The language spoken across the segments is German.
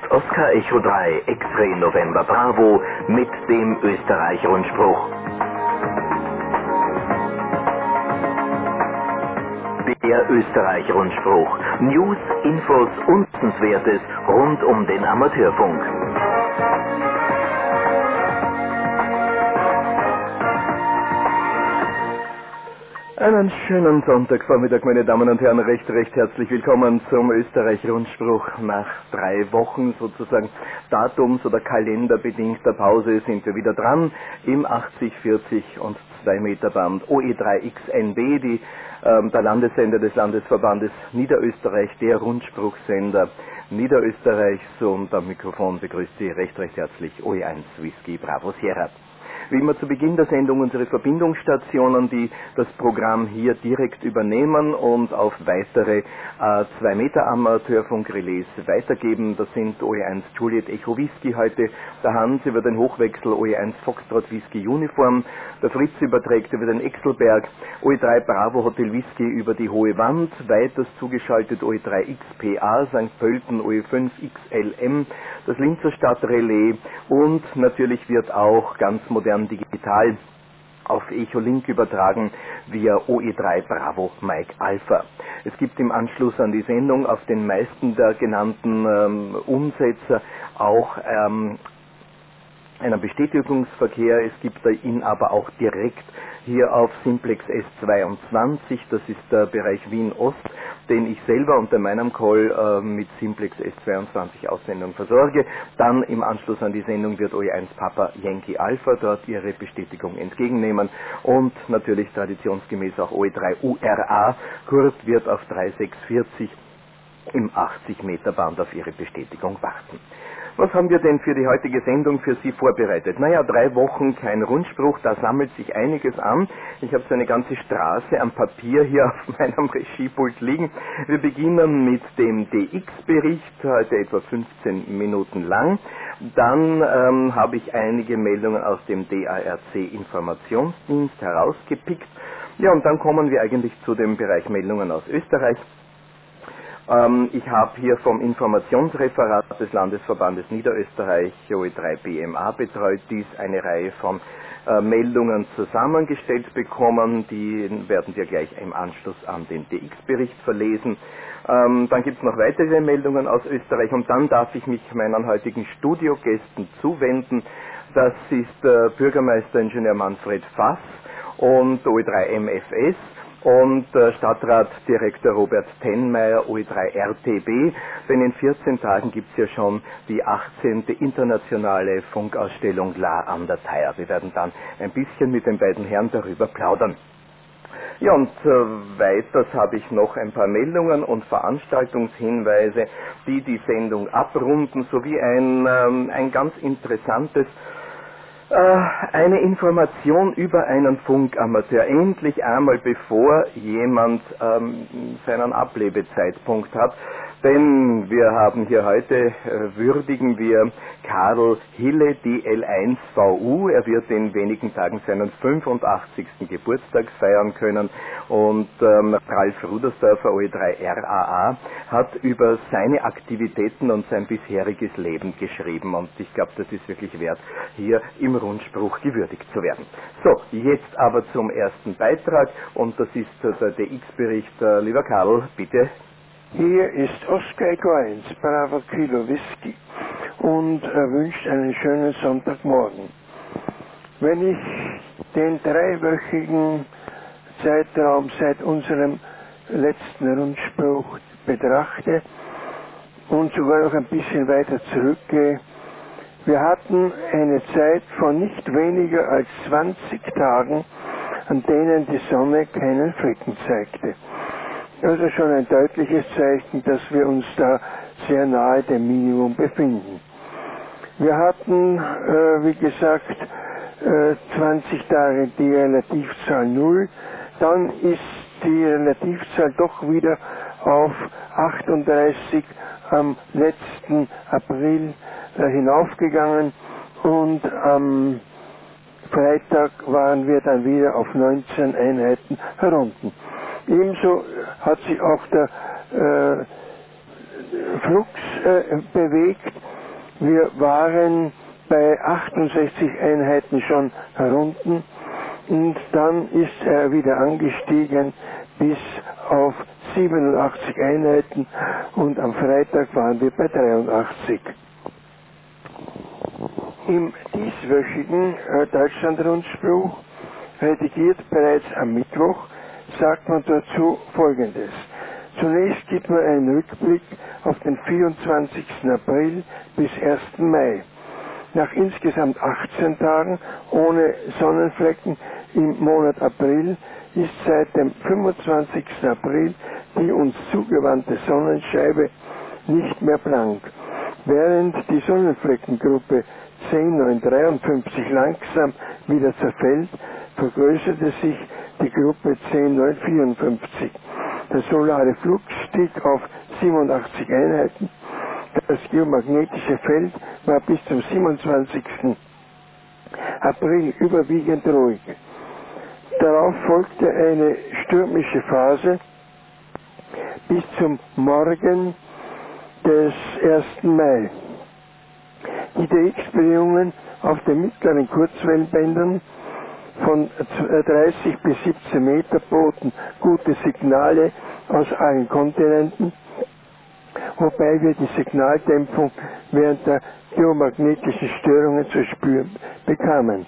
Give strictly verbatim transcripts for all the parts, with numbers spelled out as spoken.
Oscar Echo drei X-Ray November Bravo mit dem Österreich-Rundspruch. Der Österreich-Rundspruch. News, Infos und Wissenswertes rund um den Amateurfunk. Einen schönen Sonntagvormittag, meine Damen und Herren, recht, recht herzlich willkommen zum Österreich-Rundspruch. Nach drei Wochen sozusagen datums- oder kalenderbedingter Pause sind wir wieder dran im achtzig, vierzig und zwei Meter Band O E drei X N B, die, ähm, der Landessender des Landesverbandes Niederösterreich, der Rundspruchsender Niederösterreichs, und am Mikrofon begrüßt Sie recht, recht herzlich O E eins Whisky Bravo Sierra. Wie immer zu Beginn der Sendung unsere Verbindungsstationen, die das Programm hier direkt übernehmen und auf weitere äh, zwei Meter Amateurfunkrelais weitergeben. Das sind O E eins Juliet Echo Whisky heute, der Hans über den Hochwechsel O E eins Foxtrot Whisky Uniform, der Fritz überträgt über den Exelberg, O E drei Bravo Hotel Whisky über die Hohe Wand, weiters zugeschaltet O E drei X P A Sankt Pölten O E fünf X L M, das Linzer Stadtrelais, und natürlich wird auch ganz modern digital auf Echolink übertragen via O E drei Bravo Mike Alpha. Es gibt im Anschluss an die Sendung auf den meisten der genannten ähm, Umsetzer auch ähm, einen Bestätigungsverkehr. Es gibt ihn aber auch direkt hier auf Simplex S zweiundzwanzig, das ist der Bereich Wien-Ost, den ich selber unter meinem Call äh, mit Simplex S zweiundzwanzig Aussendung versorge. Dann im Anschluss an die Sendung wird O E eins Papa Yankee Alpha dort ihre Bestätigung entgegennehmen, und natürlich traditionsgemäß auch O E drei U R A Kurt wird auf drei sechs vierzig im achtzig Meter Band auf ihre Bestätigung warten. Was haben wir denn für die heutige Sendung für Sie vorbereitet? Naja, drei Wochen kein Rundspruch, da sammelt sich einiges an. Ich habe so eine ganze Straße am Papier hier auf meinem Regiepult liegen. Wir beginnen mit dem D X-Bericht, heute etwa fünfzehn Minuten lang. Dann ähm, habe ich einige Meldungen aus dem D A R C-Informationsdienst herausgepickt. Ja, und dann kommen wir eigentlich zu dem Bereich Meldungen aus Österreich. Ähm, ich habe hier vom Informationsreferat des Landesverbandes Niederösterreich O E drei B M A betreut dies eine Reihe von äh, Meldungen zusammengestellt bekommen. Die werden wir gleich im Anschluss an den D X-Bericht verlesen. Ähm, dann gibt es noch weitere Meldungen aus Österreich, und dann darf ich mich meinen heutigen Studiogästen zuwenden. Das ist äh, Bürgermeister Ingenieur Manfred Fass und O E drei M F S. Und äh, Stadtratdirektor Robert Tenmeier, O E drei R T B, denn in vierzehn Tagen gibt es ja schon die achtzehnte internationale Funkausstellung La an der Theier. Wir werden dann ein bisschen mit den beiden Herren darüber plaudern. Ja, und äh, weiters habe ich noch ein paar Meldungen und Veranstaltungshinweise, die die Sendung abrunden, sowie ein, ähm, ein ganz interessantes eine Information über einen Funkamateur, endlich einmal bevor jemand ähm, seinen Ablebezeitpunkt hat, denn wir haben hier heute, äh, würdigen wir Karl Hille D L eins V U, er wird in wenigen Tagen seinen fünfundachtzigsten Geburtstag feiern können, und ähm, Ralf Rudersdorfer O E drei R A A hat über seine Aktivitäten und sein bisheriges Leben geschrieben, und ich glaube, das ist wirklich wert, hier im Rundspruch gewürdigt zu werden. So, jetzt aber zum ersten Beitrag, und das ist äh, der D X-Bericht. Äh, lieber Karl, bitte. Hier ist Oscar Echo eins, Bravo Kilo Whisky, und er wünscht einen schönen Sonntagmorgen. Wenn ich den dreiwöchigen Zeitraum seit unserem letzten Rundspruch betrachte und sogar noch ein bisschen weiter zurückgehe, wir hatten eine Zeit von nicht weniger als zwanzig Tagen, an denen die Sonne keinen Flecken zeigte. Also schon ein deutliches Zeichen, dass wir uns da sehr nahe dem Minimum befinden. Wir hatten, äh, wie gesagt, äh, zwanzig Tage die Relativzahl null, dann ist die Relativzahl doch wieder auf achtunddreißig am letzten April äh, hinaufgegangen, und am Freitag waren wir dann wieder auf neunzehn Einheiten herunter. Ebenso hat sich auch der äh, Flux äh, bewegt. Wir waren bei achtundsechzig Einheiten schon herunten und dann ist er wieder angestiegen bis auf siebenundachtzig Einheiten und am Freitag waren wir bei dreiundachtzig. Im dieswöchigen äh, Deutschland-Rundspruch, redigiert bereits am Mittwoch, sagt man dazu Folgendes. Zunächst gibt man einen Rückblick auf den vierundzwanzigsten April bis ersten Mai. Nach insgesamt achtzehn Tagen ohne Sonnenflecken im Monat April ist seit dem fünfundzwanzigsten April die uns zugewandte Sonnenscheibe nicht mehr blank. Während die Sonnenfleckengruppe zehn neun dreiundfünfzig langsam wieder zerfällt, vergrößerte sich die Gruppe zehn neun vierundfünfzig. Der solare Flux stieg auf siebenundachtzig Einheiten. Das geomagnetische Feld war bis zum siebenundzwanzigsten April überwiegend ruhig. Darauf folgte eine stürmische Phase bis zum Morgen des ersten Mai. Die D X-Bedingungen auf den mittleren Kurzwellenbändern von dreißig bis siebzehn Meter boten gute Signale aus allen Kontinenten, wobei wir die Signaldämpfung während der geomagnetischen Störungen zu spüren bekamen.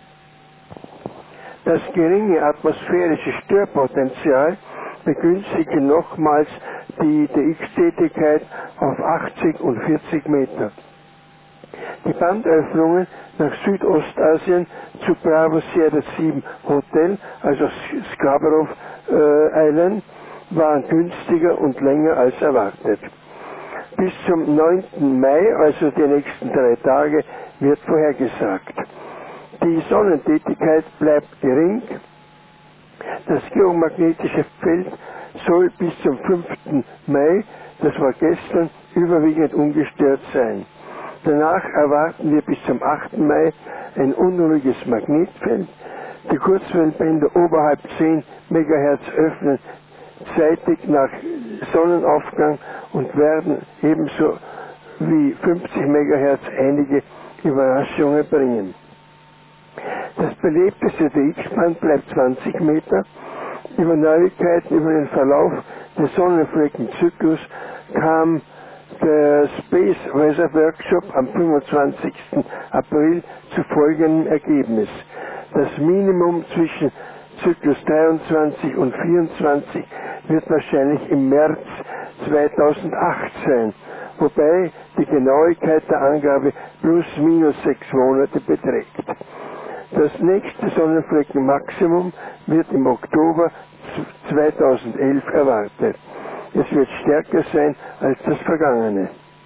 Das geringe atmosphärische Störpotenzial begünstigte nochmals die D X-Tätigkeit auf achtzig und vierzig Meter. Die Bandöffnungen nach Südostasien zu Bravo Sierra sieben Hotel, also Scarborough äh, Island, waren günstiger und länger als erwartet. Bis zum neunten Mai, also die nächsten drei Tage, wird vorhergesagt. Die Sonnentätigkeit bleibt gering. Das geomagnetische Feld soll bis zum fünften Mai, das war gestern, überwiegend ungestört sein. Danach erwarten wir bis zum achten Mai ein unruhiges Magnetfeld. Die Kurzwellenbänder oberhalb zehn Megahertz öffnen zeitig nach Sonnenaufgang und werden ebenso wie fünfzig Megahertz einige Überraschungen bringen. Das belebteste D X-Band bleibt zwanzig Meter. Über Neuigkeiten über den Verlauf des Sonnenfleckenzyklus kam der Space Weather Workshop am fünfundzwanzigsten April zu folgendem Ergebnis. Das Minimum zwischen Zyklus dreiundzwanzig und vierundzwanzig wird wahrscheinlich im März zweitausendacht sein, wobei die Genauigkeit der Angabe plus minus sechs Monate beträgt. Das nächste Sonnenfleckenmaximum wird im Oktober zweitausendelf erwartet. Es wird stärker sein als das vergangene.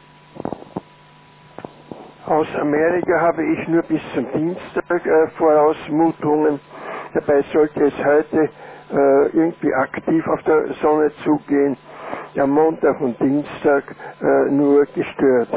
Aus Amerika habe ich nur bis zum Dienstag äh, Vorausmutungen. Dabei sollte es heute äh, irgendwie aktiv auf der Sonne zugehen. Am Montag und Dienstag äh, nur gestört.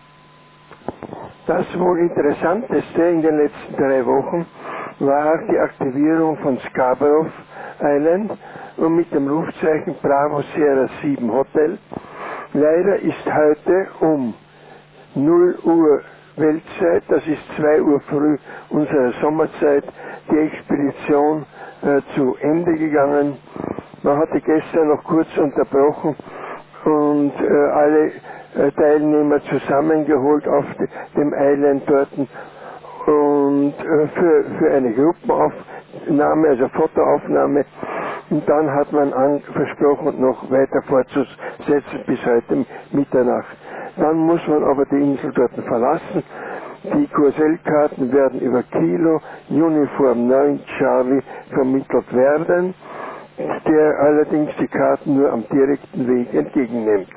Das wohl interessanteste in den letzten drei Wochen war die Aktivierung von Scarborough Island und mit dem Rufzeichen Bravo Sierra sieben Hotel. Leider ist heute um null Uhr Weltzeit, das ist zwei Uhr früh unserer Sommerzeit, die Expedition äh, zu Ende gegangen. Man hatte gestern noch kurz unterbrochen und äh, alle äh, Teilnehmer zusammengeholt auf de, dem Island dort und äh, für, für eine Gruppenaufnahme, also Fotoaufnahme. Und dann hat man an, versprochen, noch weiter fortzusetzen bis heute Mitternacht. Dann muss man aber die Insel dort verlassen. Die Q S L-Karten werden über Kilo Uniform neun Charlie vermittelt werden, der allerdings die Karten nur am direkten Weg entgegennimmt.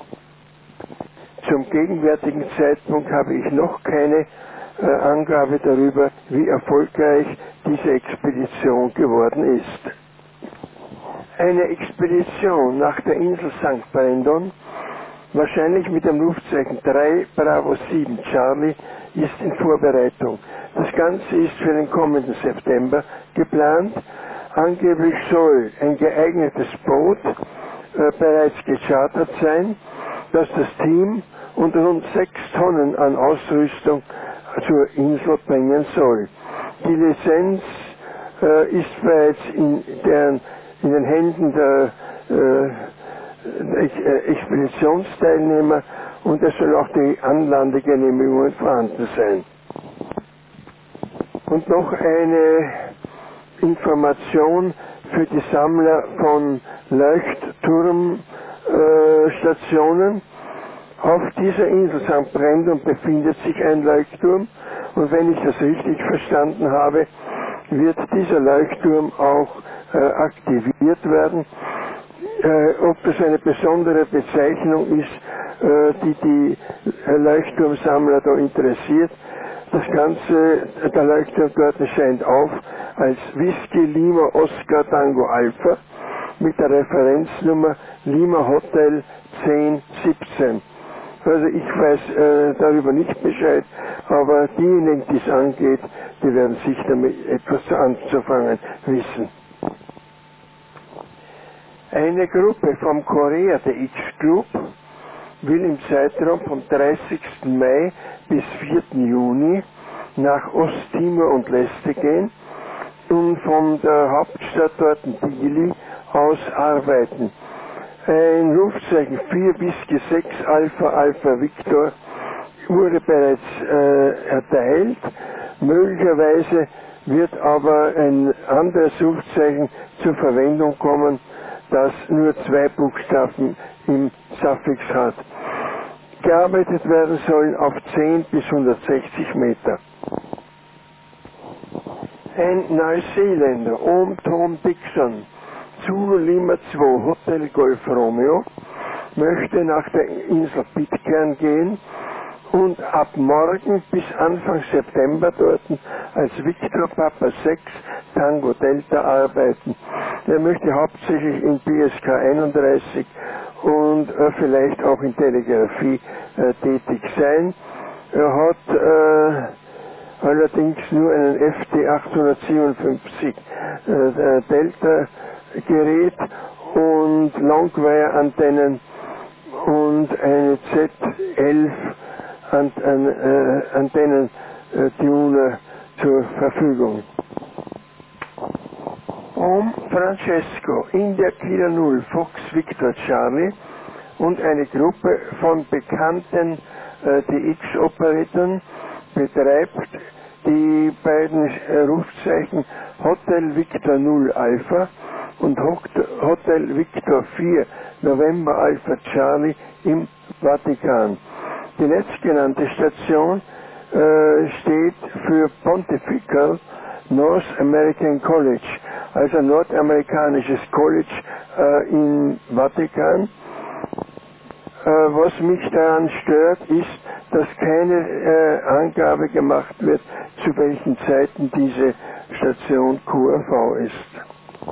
Zum gegenwärtigen Zeitpunkt habe ich noch keine äh, Angabe darüber, wie erfolgreich diese Expedition geworden ist. Eine Expedition nach der Insel Sankt Brendan, wahrscheinlich mit dem Rufzeichen drei Bravo sieben Charlie, ist in Vorbereitung. Das Ganze ist für den kommenden September geplant. Angeblich soll ein geeignetes Boot äh, bereits gechartert sein, das das Team und rund sechs Tonnen an Ausrüstung zur Insel bringen soll. Die Lizenz äh, ist bereits in, deren, in den Händen der äh, Expeditionsteilnehmer und es soll auch die Anlandegenehmigung vorhanden sein. Und noch eine Information für die Sammler von Leuchtturmstationen. Äh, Auf dieser Insel Sankt Brendan befindet sich ein Leuchtturm und wenn ich das richtig verstanden habe, wird dieser Leuchtturm auch äh, aktiviert werden. Äh, ob das eine besondere Bezeichnung ist, äh, die die äh, Leuchtturmsammler da interessiert. Das Ganze, der Leuchtturm dort scheint auf als Whisky Lima Oscar Tango Alpha mit der Referenznummer Lima Hotel zehn siebzehn. Also ich weiß äh, darüber nicht Bescheid, aber diejenigen, die es angeht, die werden sich damit etwas anzufangen wissen. Eine Gruppe vom Korea D X Club will im Zeitraum vom dreißigsten Mai bis vierten Juni nach Osttimor und Leste gehen und von der Hauptstadt dort Dili aus arbeiten. Ein Rufzeichen vier Whisky sechs Alpha Alpha Victor wurde bereits äh, erteilt. Möglicherweise wird aber ein anderes Rufzeichen zur Verwendung kommen, das nur zwei Buchstaben im Suffix hat. Gearbeitet werden sollen auf zehn bis hundertsechzig Meter. Ein Neuseeländer, Om Tom Dixon, Zulu Lima zwei, Hotel Golf Romeo, möchte nach der Insel Pitcairn gehen und ab morgen bis Anfang September dort als Victor Papa sechs Tango Delta arbeiten. Er möchte hauptsächlich in P S K einunddreißig und äh, vielleicht auch in Telegrafie äh, tätig sein. Er hat äh, allerdings nur einen F D achthundertsiebenundfünfzig äh, Delta Gerät und Longwire-Antennen und eine Z elf an, an, äh, Antennen-Tuner zur Verfügung. Om Francesco, India Kilo null, Fox Victor Charlie und eine Gruppe von bekannten äh, D X-Operatoren betreibt die beiden äh, Rufzeichen Hotel Victor null Alpha und Hotel Victor vier November Alpha Charlie im Vatikan. Die letztgenannte Station äh, steht für Pontifical North American College, also nordamerikanisches College äh, im Vatikan. Äh, was mich daran stört, ist, dass keine äh, Angabe gemacht wird, zu welchen Zeiten diese Station Q R V ist.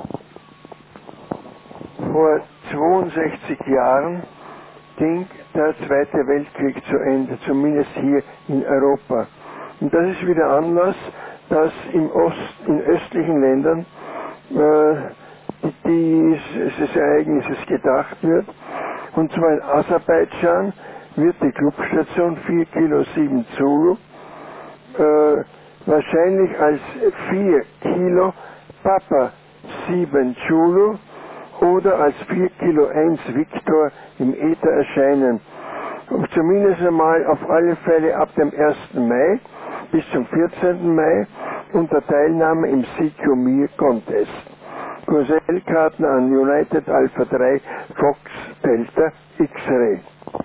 Vor zweiundsechzig Jahren ging der Zweite Weltkrieg zu Ende, zumindest hier in Europa. Und das ist wieder Anlass, dass im Ost, in östlichen Ländern äh, dieses Ereignisses gedacht wird. Und zwar in Aserbaidschan wird die Clubstation vier Kilo sieben Zulu äh, wahrscheinlich als vier Kilo Papa sieben Zulu oder als vier Kilo eins Victor im Äther erscheinen. Und zumindest einmal auf alle Fälle ab dem ersten Mai bis zum vierzehnten Mai unter Teilnahme im C Q Mir Contest. Kursellkarten an United Alpha drei Fox Delta X-Ray.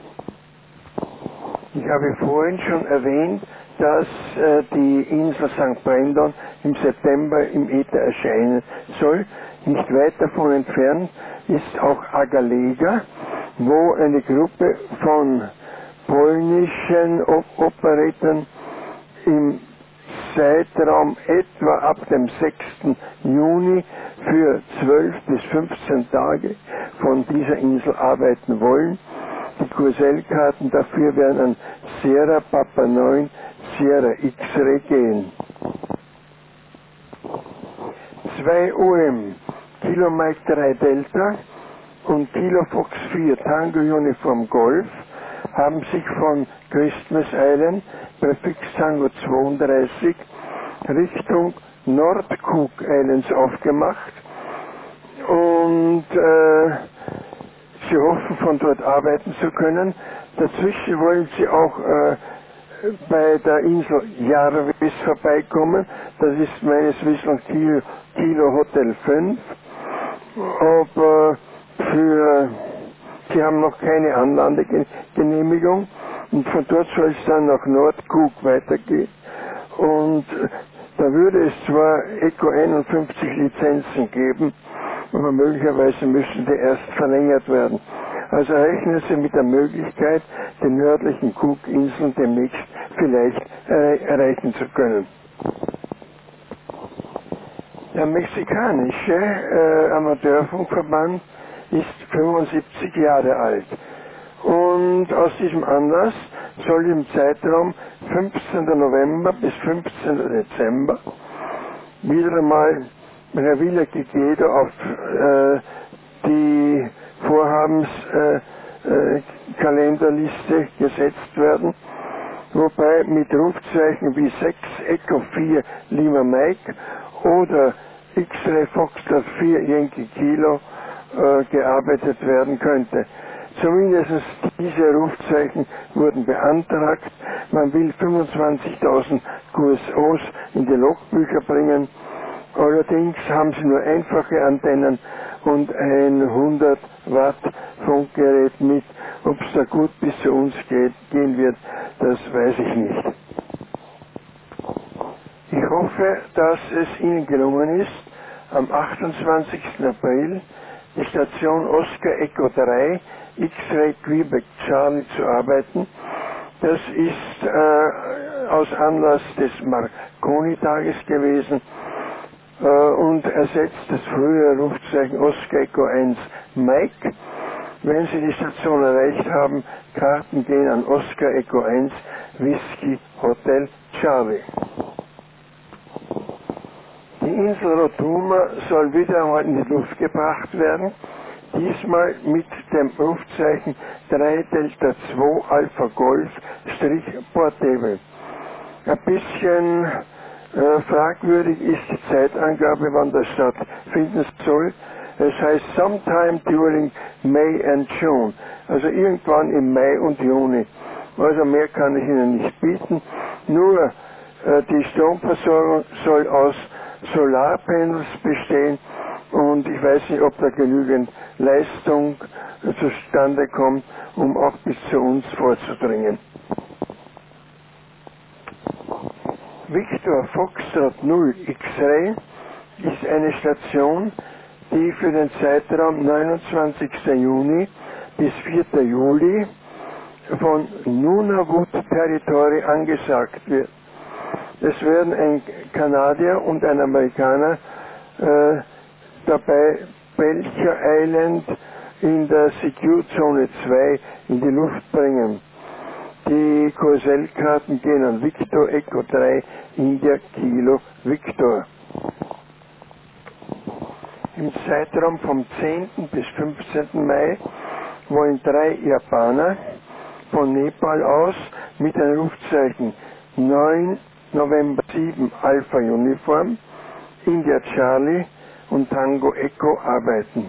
Ich habe vorhin schon erwähnt, dass äh, die Insel Sankt Brendan im September im Äther erscheinen soll. Nicht weit davon entfernt ist auch Agalega, wo eine Gruppe von polnischen Op Operatoren im Zeitraum etwa ab dem sechsten Juni für zwölf bis fünfzehn Tage von dieser Insel arbeiten wollen. Die Kursellkarten dafür werden an Sierra Papa neun Sierra X-Ray gehen. zwei O M, Kilo Mike drei Delta und Kilo Fox vier Tango Uniform Golf haben sich von Christmas Island, Präfix Tango zweiunddreißig, Richtung Nordcook Islands aufgemacht und äh, sie hoffen, von dort arbeiten zu können. Dazwischen wollen sie auch äh, bei der Insel Jarvis vorbeikommen. Das ist meines Wissens Kilo, Kilo Hotel fünf. Aber für, sie haben noch keine Anlandegenehmigung und von dort soll es dann nach Nordcook weitergehen. Und da würde es zwar Eco einundfünfzig Lizenzen geben, aber möglicherweise müssen die erst verlängert werden. Also rechnen Sie mit der Möglichkeit, die nördlichen Cookinseln demnächst vielleicht erreichen zu können. Der mexikanische äh, Amateurfunkverband ist fünfundsiebzig Jahre alt. Und aus diesem Anlass soll im Zeitraum fünfzehnten November bis fünfzehnten Dezember wieder einmal Revilla Gigedo auf äh, die Vorhabenskalenderliste äh, äh, gesetzt werden, wobei mit Rufzeichen wie sechs Echo vier Lima Mike oder X-Ray Foxtrot vier Yankee Kilo äh, gearbeitet werden könnte. Zumindest diese Rufzeichen wurden beantragt. Man will fünfundzwanzigtausend Q S Os in die Logbücher bringen. Allerdings haben sie nur einfache Antennen und ein hundert Watt Funkgerät mit. Ob es da gut bis zu uns geht, gehen wird, das weiß ich nicht. Ich hoffe, dass es Ihnen gelungen ist, am achtundzwanzigsten April die Station Oscar Echo drei X-Ray Quebec Charlie zu arbeiten. Das ist äh, aus Anlass des Marconi-Tages gewesen äh, und ersetzt das frühere Rufzeichen Oscar Echo eins Mike. Wenn Sie die Station erreicht haben, Karten gehen an Oscar Echo eins Whiskey Hotel Charlie. Die Insel Rotuma soll wieder einmal in die Luft gebracht werden, diesmal mit dem Rufzeichen drei Delta zwei Alpha Golf Strich Portable. Ein bisschen äh, fragwürdig ist die Zeitangabe, wann das stattfinden soll. Es heißt sometime during May and June, also irgendwann im Mai und Juni. Also mehr kann ich Ihnen nicht bieten, nur äh, die Stromversorgung soll aus Solarpanels bestehen und ich weiß nicht, ob da genügend Leistung zustande kommt, um auch bis zu uns vorzudringen. Victor Foxtrot null X-Ray ist eine Station, die für den Zeitraum neunundzwanzigsten Juni bis vierten Juli von Nunavut Territory angesagt wird. Es werden ein Kanadier und ein Amerikaner äh, dabei Belcher Island in der Secure Zone zwei in die Luft bringen. Die Q S L-Karten gehen an Victor Echo drei India Kilo Victor. Im Zeitraum vom zehnten bis fünfzehnten Mai wollen drei Japaner von Nepal aus mit den Rufzeichen neun November sieben Alpha Uniform, India Charlie und Tango Echo arbeiten.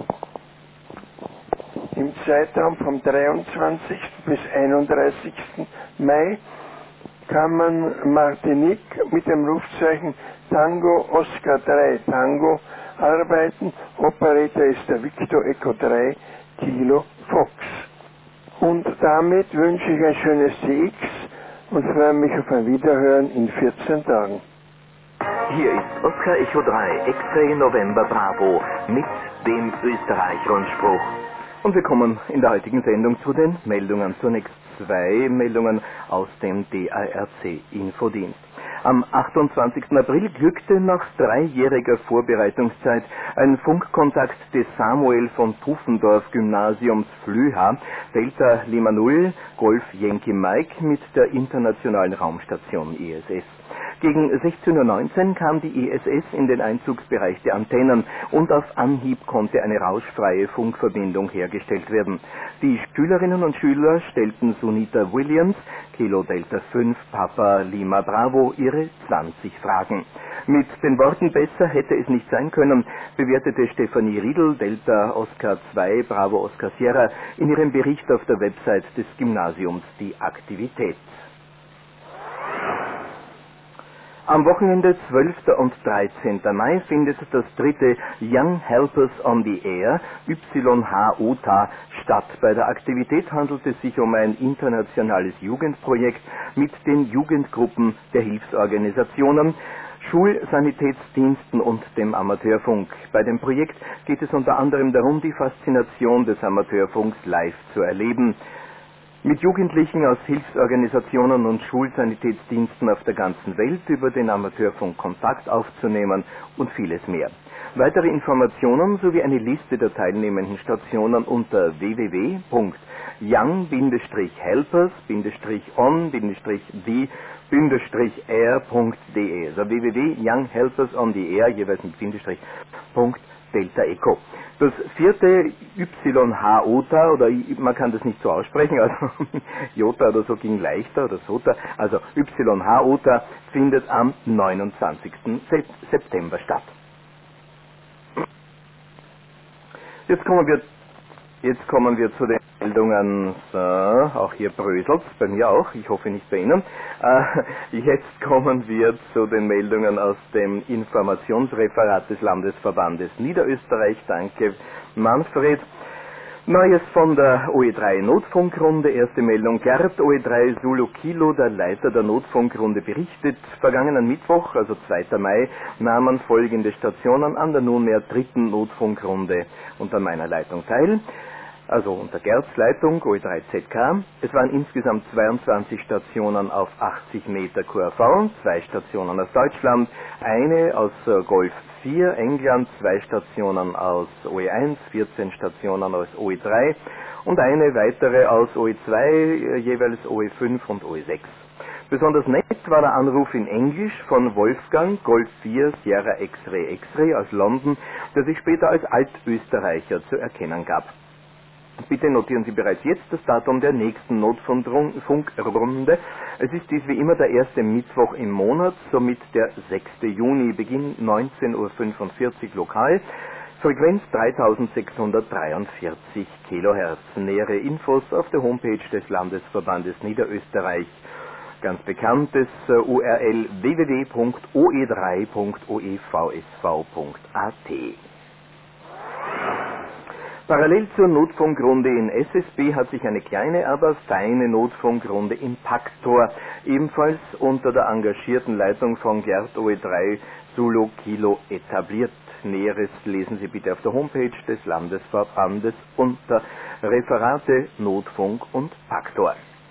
Im Zeitraum vom dreiundzwanzigsten bis einunddreißigsten Mai kann man Martinique mit dem Rufzeichen Tango Oscar drei Tango arbeiten. Operator ist der Victor Echo drei Kilo Fox. Und damit wünsche ich ein schönes C X und freue mich auf ein Wiederhören in vierzehn Tagen. Hier ist Oscar Echo drei, X-Ray November Bravo mit dem Österreich-Rundspruch. Und wir kommen in der heutigen Sendung zu den Meldungen. Zunächst zwei Meldungen aus dem D A R C-Infodienst. Am achtundzwanzigsten April glückte nach dreijähriger Vorbereitungszeit ein Funkkontakt des Samuel von Pufendorf Gymnasiums Flüha, Delta Lima null, Golf Yankee Mike mit der internationalen Raumstation I S S. Gegen sechzehn Uhr neunzehn kam die E S S in den Einzugsbereich der Antennen und auf Anhieb konnte eine rauschfreie Funkverbindung hergestellt werden. Die Schülerinnen und Schüler stellten Sunita Williams, Kilo Delta fünf, Papa Lima Bravo, ihre zwanzig Fragen. Mit den Worten besser hätte es nicht sein können, bewertete Stefanie Riedl, Delta Oscar zwei, Bravo Oscar Sierra, in ihrem Bericht auf der Website des Gymnasiums die Aktivität. Am Wochenende zwölften und dreizehnten Mai findet das dritte Young Helpers on the Air, Y H O T A, statt. Bei der Aktivität handelt es sich um ein internationales Jugendprojekt mit den Jugendgruppen der Hilfsorganisationen, Schulsanitätsdiensten und dem Amateurfunk. Bei dem Projekt geht es unter anderem darum, die Faszination des Amateurfunks live zu erleben. Mit Jugendlichen aus Hilfsorganisationen und Schulsanitätsdiensten auf der ganzen Welt über den Amateurfunk Kontakt aufzunehmen und vieles mehr. Weitere Informationen sowie eine Liste der teilnehmenden Stationen unter w w w punkt young helpers on the air punkt d e, also w w w punkt young helpers on the air, jeweils mit Bindestrich, Punkt Delta Echo. Das vierte Y H O T A, oder man kann das nicht so aussprechen, also Jota oder so ging leichter, oder Sota, also Y H O T A findet am neunundzwanzigsten September statt. Jetzt kommen wir, jetzt kommen wir zu den Meldungen, so, auch hier bröselt bei mir auch, ich hoffe nicht bei Ihnen. Äh, jetzt kommen wir zu den Meldungen aus dem Informationsreferat des Landesverbandes Niederösterreich. Danke, Manfred. Neues von der O E drei Notfunkrunde. Erste Meldung. Gerd O E drei Zulu Kilo, der Leiter der Notfunkrunde, berichtet, vergangenen Mittwoch, also zweiten Mai, nahmen folgende Stationen an der nunmehr dritten Notfunkrunde unter meiner Leitung teil. Also unter Gerds Leitung, O E drei Z K. Es waren insgesamt zweiundzwanzig Stationen auf achtzig Meter Q R V, zwei Stationen aus Deutschland, eine aus Golf vier, England, zwei Stationen aus O E eins, vierzehn Stationen aus O E drei und eine weitere aus O E zwei, jeweils O E fünf und O E sechs. Besonders nett war der Anruf in Englisch von Wolfgang, Golf vier, Sierra X-Ray X-Ray aus London, der sich später als Altösterreicher zu erkennen gab. Bitte notieren Sie bereits jetzt das Datum der nächsten Notfunkrunde. Es ist dies wie immer der erste Mittwoch im Monat, somit der sechste Juni, Beginn neunzehn Uhr fünfundvierzig lokal, Frequenz dreitausendsechshundertdreiundvierzig Kilohertz. Nähere Infos auf der Homepage des Landesverbandes Niederösterreich. Ganz bekanntes U R L w w w punkt o e drei punkt o e v s v punkt a t. Parallel zur Notfunkrunde in S S B hat sich eine kleine, aber feine Notfunkrunde in Paktor, ebenfalls unter der engagierten Leitung von Gerd O E drei Zulu Kilo, etabliert. Näheres lesen Sie bitte auf der Homepage des Landesverbandes unter Referate, Notfunk und Paktor.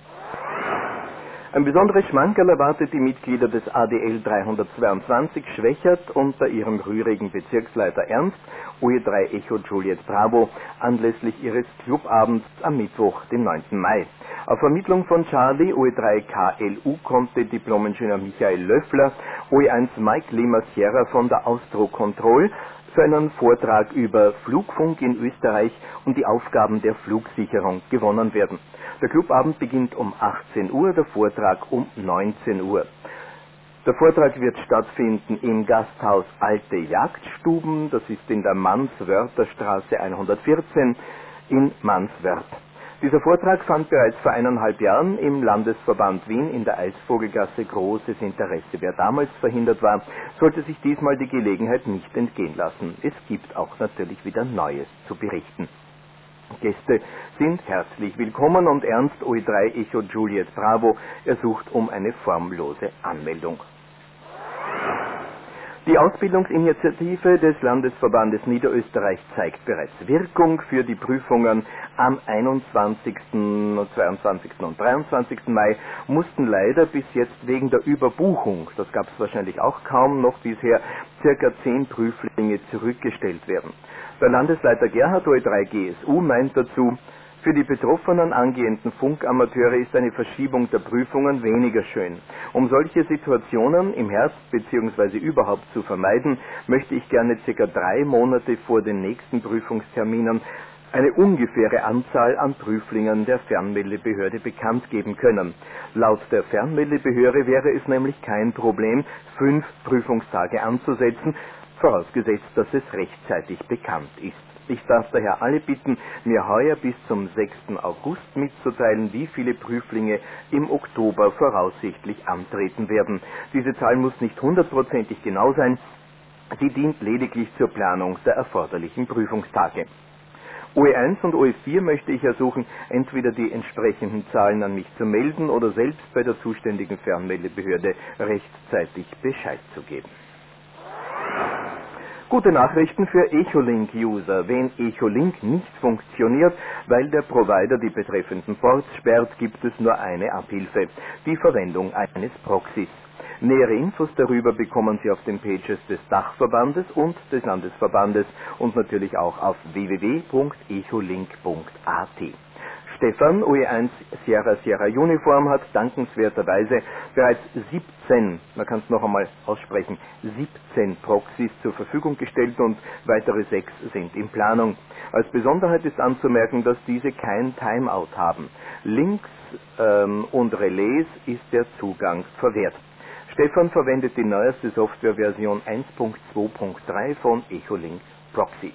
Ein besonderes Schmankerl erwartet die Mitglieder des A D L dreihundertzweiundzwanzig Schwächert unter ihrem rührigen Bezirksleiter Ernst, O E drei Echo Juliet Bravo, anlässlich ihres Clubabends am Mittwoch, den neunten Mai. Auf Vermittlung von Charlie, O E drei K L U, konnte Diplom-Ingenieur Michael Löffler, O E eins Mike Lima Sierra von der Austro Control, für einen Vortrag über Flugfunk in Österreich und die Aufgaben der Flugsicherung gewonnen werden. Der Clubabend beginnt um achtzehn Uhr, der Vortrag um neunzehn Uhr. Der Vortrag wird stattfinden im Gasthaus Alte Jagdstuben, das ist in der Manswörther Straße hundertvierzehn in Manswörth. Dieser Vortrag fand bereits vor eineinhalb Jahren im Landesverband Wien in der Eisvogelgasse großes Interesse. Wer damals verhindert war, sollte sich diesmal die Gelegenheit nicht entgehen lassen. Es gibt auch natürlich wieder Neues zu berichten. Gäste sind herzlich willkommen und Ernst O E drei Echo Juliet Bravo ersucht um eine formlose Anmeldung. Die Ausbildungsinitiative des Landesverbandes Niederösterreich zeigt bereits Wirkung. Für die Prüfungen am einundzwanzigsten, zweiundzwanzigsten und dreiundzwanzigsten Mai mussten leider bis jetzt wegen der Überbuchung, das gab es wahrscheinlich auch kaum noch bisher, circa zehn Prüflinge zurückgestellt werden. Der Landesleiter Gerhard O E drei G S U meint dazu, Für die betroffenen angehenden Funkamateure ist eine Verschiebung der Prüfungen weniger schön. Um solche Situationen im Herbst bzw. überhaupt zu vermeiden, möchte ich gerne ca. drei Monate vor den nächsten Prüfungsterminen eine ungefähre Anzahl an Prüflingen der Fernmeldebehörde bekannt geben können. Laut der Fernmeldebehörde wäre es nämlich kein Problem, fünf Prüfungstage anzusetzen, vorausgesetzt, dass es rechtzeitig bekannt ist. Ich darf daher alle bitten, mir heuer bis zum sechsten August mitzuteilen, wie viele Prüflinge im Oktober voraussichtlich antreten werden. Diese Zahl muss nicht hundertprozentig genau sein, sie dient lediglich zur Planung der erforderlichen Prüfungstage. O E eins und O E vier möchte ich ersuchen, entweder die entsprechenden Zahlen an mich zu melden oder selbst bei der zuständigen Fernmeldebehörde rechtzeitig Bescheid zu geben. Gute Nachrichten für Echolink-User. Wenn Echolink nicht funktioniert, weil der Provider die betreffenden Ports sperrt, gibt es nur eine Abhilfe: die Verwendung eines Proxys. Nähere Infos darüber bekommen Sie auf den Pages des Dachverbandes und des Landesverbandes und natürlich auch auf w w w punkt echolink punkt a t. Stefan, O E eins Sierra Sierra Uniform, hat dankenswerterweise bereits siebzehn, man kann es noch einmal aussprechen, siebzehn Proxys zur Verfügung gestellt und weitere sechs sind in Planung. Als Besonderheit ist anzumerken, dass diese kein Timeout haben. Links ähm, und Relais ist der Zugang verwehrt. Stefan verwendet die neueste Softwareversion eins Punkt zwei Punkt drei von Echolink Proxy.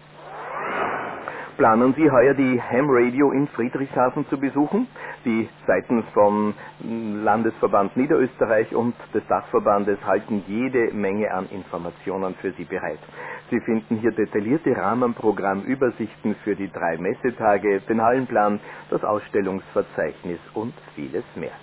Planen Sie heuer die Ham Radio in Friedrichshafen zu besuchen? Die Seiten vom Landesverband Niederösterreich und des Dachverbandes halten jede Menge an Informationen für Sie bereit. Sie finden hier detaillierte Rahmenprogrammübersichten für die drei Messetage, den Hallenplan, das Ausstellungsverzeichnis und vieles mehr.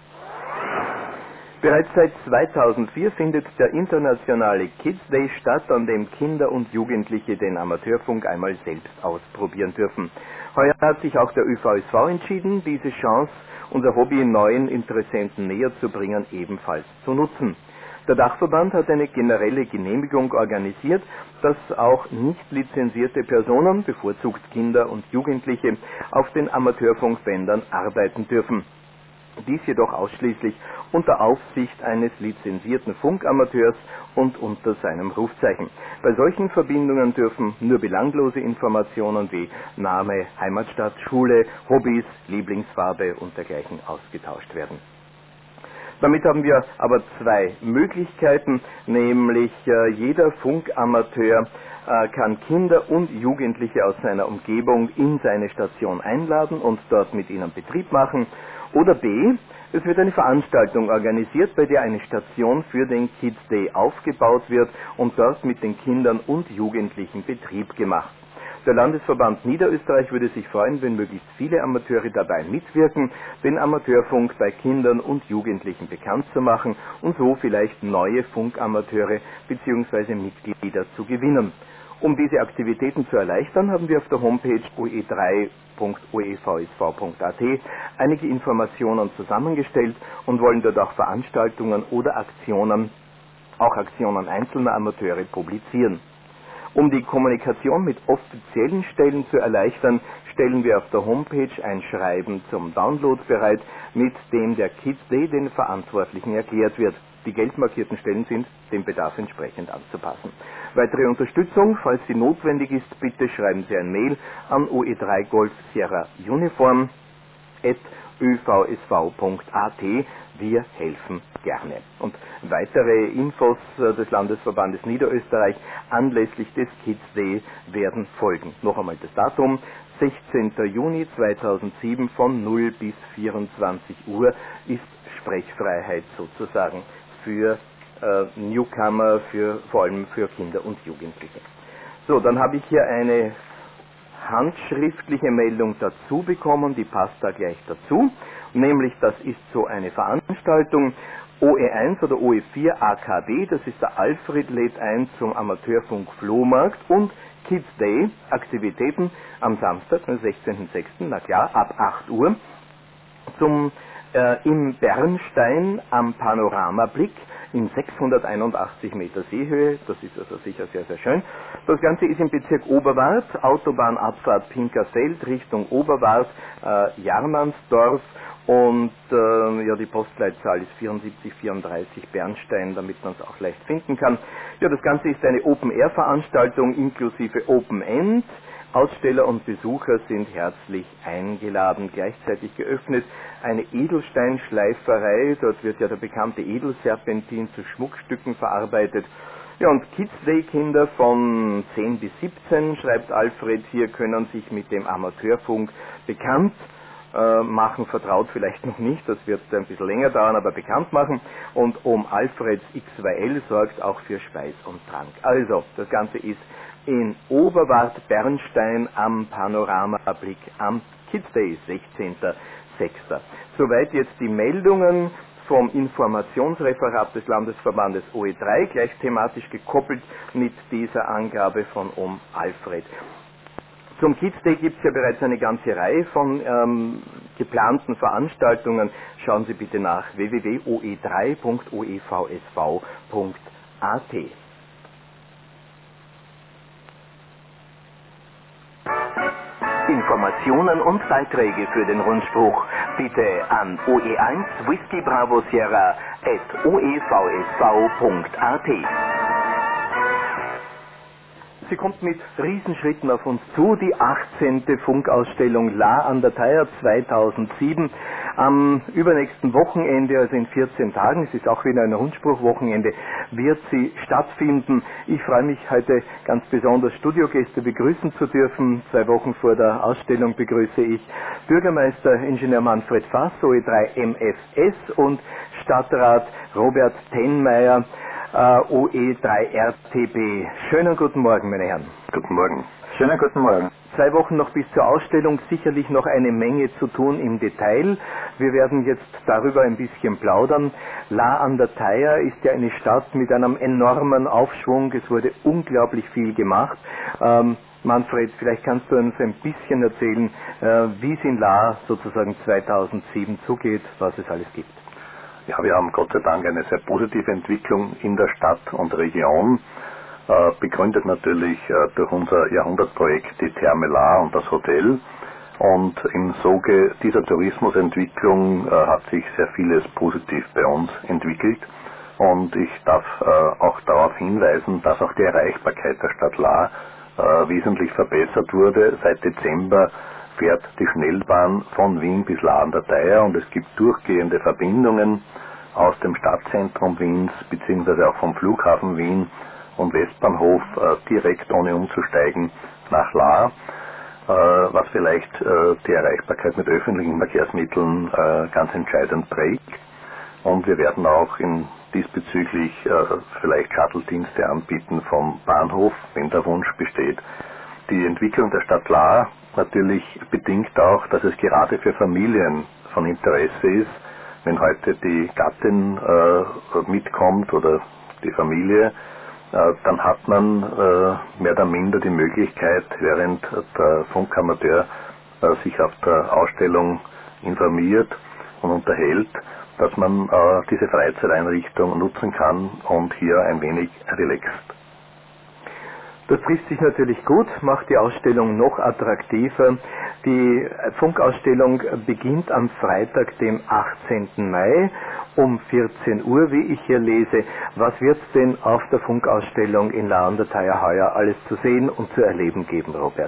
Bereits seit zweitausendvier findet der internationale Kids Day statt, an dem Kinder und Jugendliche den Amateurfunk einmal selbst ausprobieren dürfen. Heuer hat sich auch der Ö V S V entschieden, diese Chance, unser Hobby neuen Interessenten näher zu bringen, ebenfalls zu nutzen. Der Dachverband hat eine generelle Genehmigung organisiert, dass auch nicht lizenzierte Personen, bevorzugt Kinder und Jugendliche, auf den Amateurfunkbändern arbeiten dürfen. Dies jedoch ausschließlich unter Aufsicht eines lizenzierten Funkamateurs und unter seinem Rufzeichen. Bei solchen Verbindungen dürfen nur belanglose Informationen wie Name, Heimatstadt, Schule, Hobbys, Lieblingsfarbe und dergleichen ausgetauscht werden. Damit haben wir aber zwei Möglichkeiten, nämlich äh, jeder Funkamateur äh, kann Kinder und Jugendliche aus seiner Umgebung in seine Station einladen und dort mit ihnen Betrieb machen. Oder B, es wird eine Veranstaltung organisiert, bei der eine Station für den Kids Day aufgebaut wird und dort mit den Kindern und Jugendlichen Betrieb gemacht. Der Landesverband Niederösterreich würde sich freuen, wenn möglichst viele Amateure dabei mitwirken, den Amateurfunk bei Kindern und Jugendlichen bekannt zu machen und so vielleicht neue Funkamateure bzw. Mitglieder zu gewinnen. Um diese Aktivitäten zu erleichtern, haben wir auf der Homepage o e drei punkt o e v s v punkt a t einige Informationen zusammengestellt und wollen dort auch Veranstaltungen oder Aktionen, auch Aktionen einzelner Amateure, publizieren. Um die Kommunikation mit offiziellen Stellen zu erleichtern, stellen wir auf der Homepage ein Schreiben zum Download bereit, mit dem der Kids Day den Verantwortlichen erklärt wird. Die gelb markierten Stellen sind dem Bedarf entsprechend anzupassen. Weitere Unterstützung, falls sie notwendig ist, bitte schreiben Sie ein Mail an O E drei Golf Sierra Uniform at ö v s v punkt a t. Wir helfen gerne. Und weitere Infos des Landesverbandes Niederösterreich anlässlich des Kids Day werden folgen. Noch einmal das Datum: sechzehnten Juni zweitausendsieben von null bis vierundzwanzig Uhr ist Sprechfreiheit sozusagen für äh, Newcomer, für, vor allem für Kinder und Jugendliche. So, dann habe ich hier eine handschriftliche Meldung dazu bekommen, die passt da gleich dazu, nämlich das ist so eine Veranstaltung O E eins oder O E vier A K B, das ist der Alfred lädt ein zum Amateurfunk Flohmarkt und Kids Day, Aktivitäten am Samstag, den sechzehnten sechsten, na klar, ab acht Uhr, zum äh, im Bernstein am Panoramablick in sechshunderteinundachtzig Meter Seehöhe. Das ist also sicher sehr, sehr schön. Das Ganze ist im Bezirk Oberwart, Autobahnabfahrt Pinkerfeld Richtung Oberwart, äh, Jarmansdorf. Und äh, ja, die Postleitzahl ist vierundsiebzig vierunddreißig Bernstein, damit man es auch leicht finden kann. Ja, das Ganze ist eine Open-Air-Veranstaltung inklusive Open-End. Aussteller und Besucher sind herzlich eingeladen. Gleichzeitig geöffnet eine Edelsteinschleiferei. Dort wird ja der bekannte Edelserpentin zu Schmuckstücken verarbeitet. Ja, und Kids Day Kinder von zehn bis siebzehn, schreibt Alfred hier, können sich mit dem Amateurfunk bekannt machen, vertraut vielleicht noch nicht, das wird ein bisschen länger dauern, aber bekannt machen. Und um Alfreds X zwei L sorgt auch für Speis und Trank. Also, das Ganze ist in Oberwart Bernstein am Panoramablick am Kids Day, sechzehnten sechsten Soweit jetzt die Meldungen vom Informationsreferat des Landesverbandes O E drei, gleich thematisch gekoppelt mit dieser Angabe von um Alfred. Zum Kids Day gibt es ja bereits eine ganze Reihe von ähm, geplanten Veranstaltungen. Schauen Sie bitte nach w w w punkt o e drei punkt o e v s v punkt a t. Informationen und Beiträge für den Rundspruch bitte an o e eins Whisky Bravo Sierra at o e v s v punkt a t. Sie kommt mit Riesenschritten auf uns zu, die achtzehnte Funkausstellung La an der Thaya zweitausendsieben. Am übernächsten Wochenende, also in vierzehn Tagen, es ist auch wieder ein Rundspruchwochenende, wird sie stattfinden. Ich freue mich heute ganz besonders, Studiogäste begrüßen zu dürfen. Zwei Wochen vor der Ausstellung begrüße ich Bürgermeister Ingenieur Manfred Fass, O E drei M F S und Stadtrat Robert Tenmeier, O E drei R T B. Schönen guten Morgen, meine Herren. Guten Morgen. Schönen guten Morgen. Zwei Wochen noch bis zur Ausstellung, sicherlich noch eine Menge zu tun im Detail. Wir werden jetzt darüber ein bisschen plaudern. La an der Thaya ist ja eine Stadt mit einem enormen Aufschwung. Es wurde unglaublich viel gemacht. Ähm, Manfred, vielleicht kannst du uns ein bisschen erzählen, äh, wie es in La sozusagen zweitausendsieben zugeht, was es alles gibt. Ja, wir haben Gott sei Dank eine sehr positive Entwicklung in der Stadt und Region, äh, begründet natürlich äh, durch unser Jahrhundertprojekt die Therme La und das Hotel. Und im Zuge dieser Tourismusentwicklung äh, hat sich sehr vieles positiv bei uns entwickelt. Und ich darf äh, auch darauf hinweisen, dass auch die Erreichbarkeit der Stadt La äh, wesentlich verbessert wurde. Seit Dezember fährt die Schnellbahn von Wien bis La an der Thaya und es gibt durchgehende Verbindungen aus dem Stadtzentrum Wiens beziehungsweise auch vom Flughafen Wien und Westbahnhof äh, direkt ohne umzusteigen nach La, äh, was vielleicht äh, die Erreichbarkeit mit öffentlichen Verkehrsmitteln äh, ganz entscheidend prägt. Und wir werden auch in diesbezüglich äh, vielleicht Shuttle-Dienste anbieten vom Bahnhof, wenn der Wunsch besteht. Die Entwicklung der Stadt La natürlich bedingt auch, dass es gerade für Familien von Interesse ist, wenn heute die Gattin äh, mitkommt oder die Familie, äh, dann hat man äh, mehr oder minder die Möglichkeit, während der Funkamateur äh, sich auf der Ausstellung informiert und unterhält, dass man äh, diese Freizeiteinrichtung nutzen kann und hier ein wenig relaxt. Das trifft sich natürlich gut, macht die Ausstellung noch attraktiver. Die Funkausstellung beginnt am Freitag, dem achtzehnten Mai um vierzehn Uhr, wie ich hier lese. Was wird es denn auf der Funkausstellung in La an der Thaya heuer alles zu sehen und zu erleben geben, Robert?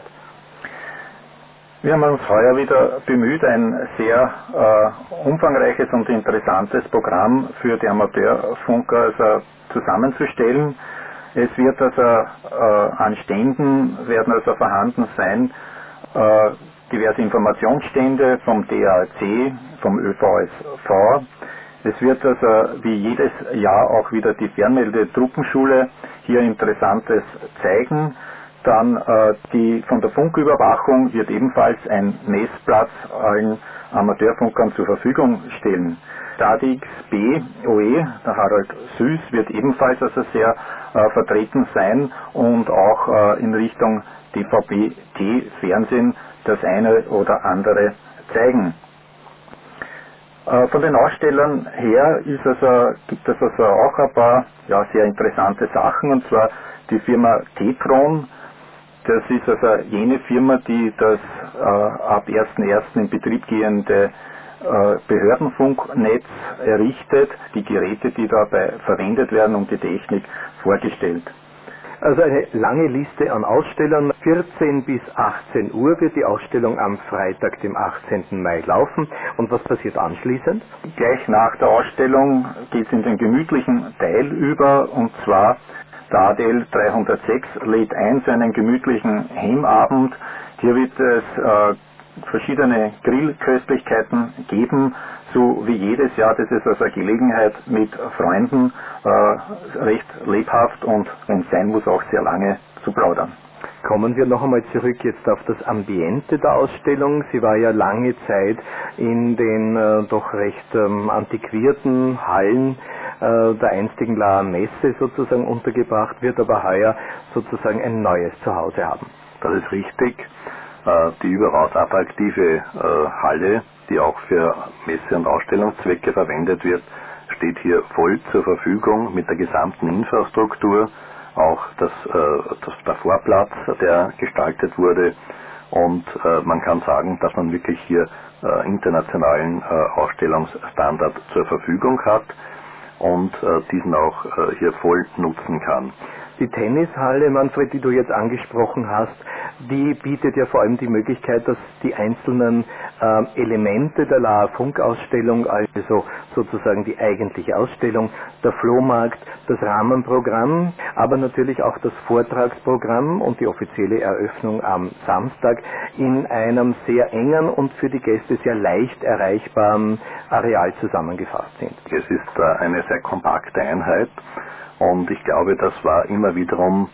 Wir haben uns heuer wieder bemüht, ein sehr äh, umfangreiches und interessantes Programm für die Amateurfunker also zusammenzustellen. Es wird also äh, an Ständen werden also vorhanden sein äh, diverse Informationsstände vom D A C, vom Ö V S V. Es wird also wie jedes Jahr auch wieder die Fernmelde-Truppenschule hier Interessantes zeigen. Dann äh, die von der Funküberwachung wird ebenfalls ein Messplatz allen Amateurfunkern zur Verfügung stellen. Stadix B O E, der Harald Süß, wird ebenfalls also sehr äh, vertreten sein und auch äh, in Richtung D V B T Fernsehen das eine oder andere zeigen. Äh, von den Ausstellern her ist also, gibt es also auch ein paar ja, sehr interessante Sachen, und zwar die Firma Tetron. Das ist also jene Firma, die das äh, ab ersten ersten in Betrieb gehende äh, Behördenfunknetz errichtet, die Geräte, die dabei verwendet werden, und die Technik vorgestellt. Also eine lange Liste an Ausstellern. vierzehn bis achtzehn Uhr wird die Ausstellung am Freitag, dem achtzehnten Mai laufen. Und was passiert anschließend? Gleich nach der Ausstellung geht es in den gemütlichen Teil über, und zwar der A D L dreihundertsechs lädt ein zu einem gemütlichen Hemmabend. Hier wird es äh, verschiedene Grillköstlichkeiten geben, so wie jedes Jahr. Das ist also eine Gelegenheit, mit Freunden äh, recht lebhaft und, wenn es sein muss, auch sehr lange zu plaudern. Kommen wir noch einmal zurück jetzt auf das Ambiente der Ausstellung. Sie war ja lange Zeit in den äh, doch recht ähm, antiquierten Hallen äh, der einstigen Laer Messe sozusagen untergebracht, wird aber heuer sozusagen ein neues Zuhause haben. Das ist richtig. Äh, die überaus attraktive äh, Halle, die auch für Messe- und Ausstellungszwecke verwendet wird, steht hier voll zur Verfügung mit der gesamten Infrastruktur. Auch das, äh, das, der Vorplatz, der gestaltet wurde, und äh, man kann sagen, dass man wirklich hier äh, internationalen äh, Ausstellungsstandard zur Verfügung hat und äh, diesen auch äh, hier voll nutzen kann. Die Tennishalle, Manfred, die du jetzt angesprochen hast, die bietet ja vor allem die Möglichkeit, dass die einzelnen äh, Elemente der Laer Funkausstellung, also sozusagen die eigentliche Ausstellung, der Flohmarkt, das Rahmenprogramm, aber natürlich auch das Vortragsprogramm und die offizielle Eröffnung am Samstag in einem sehr engen und für die Gäste sehr leicht erreichbaren Areal zusammengefasst sind. Es ist äh, eine sehr kompakte Einheit. Und ich glaube, das war immer wiederum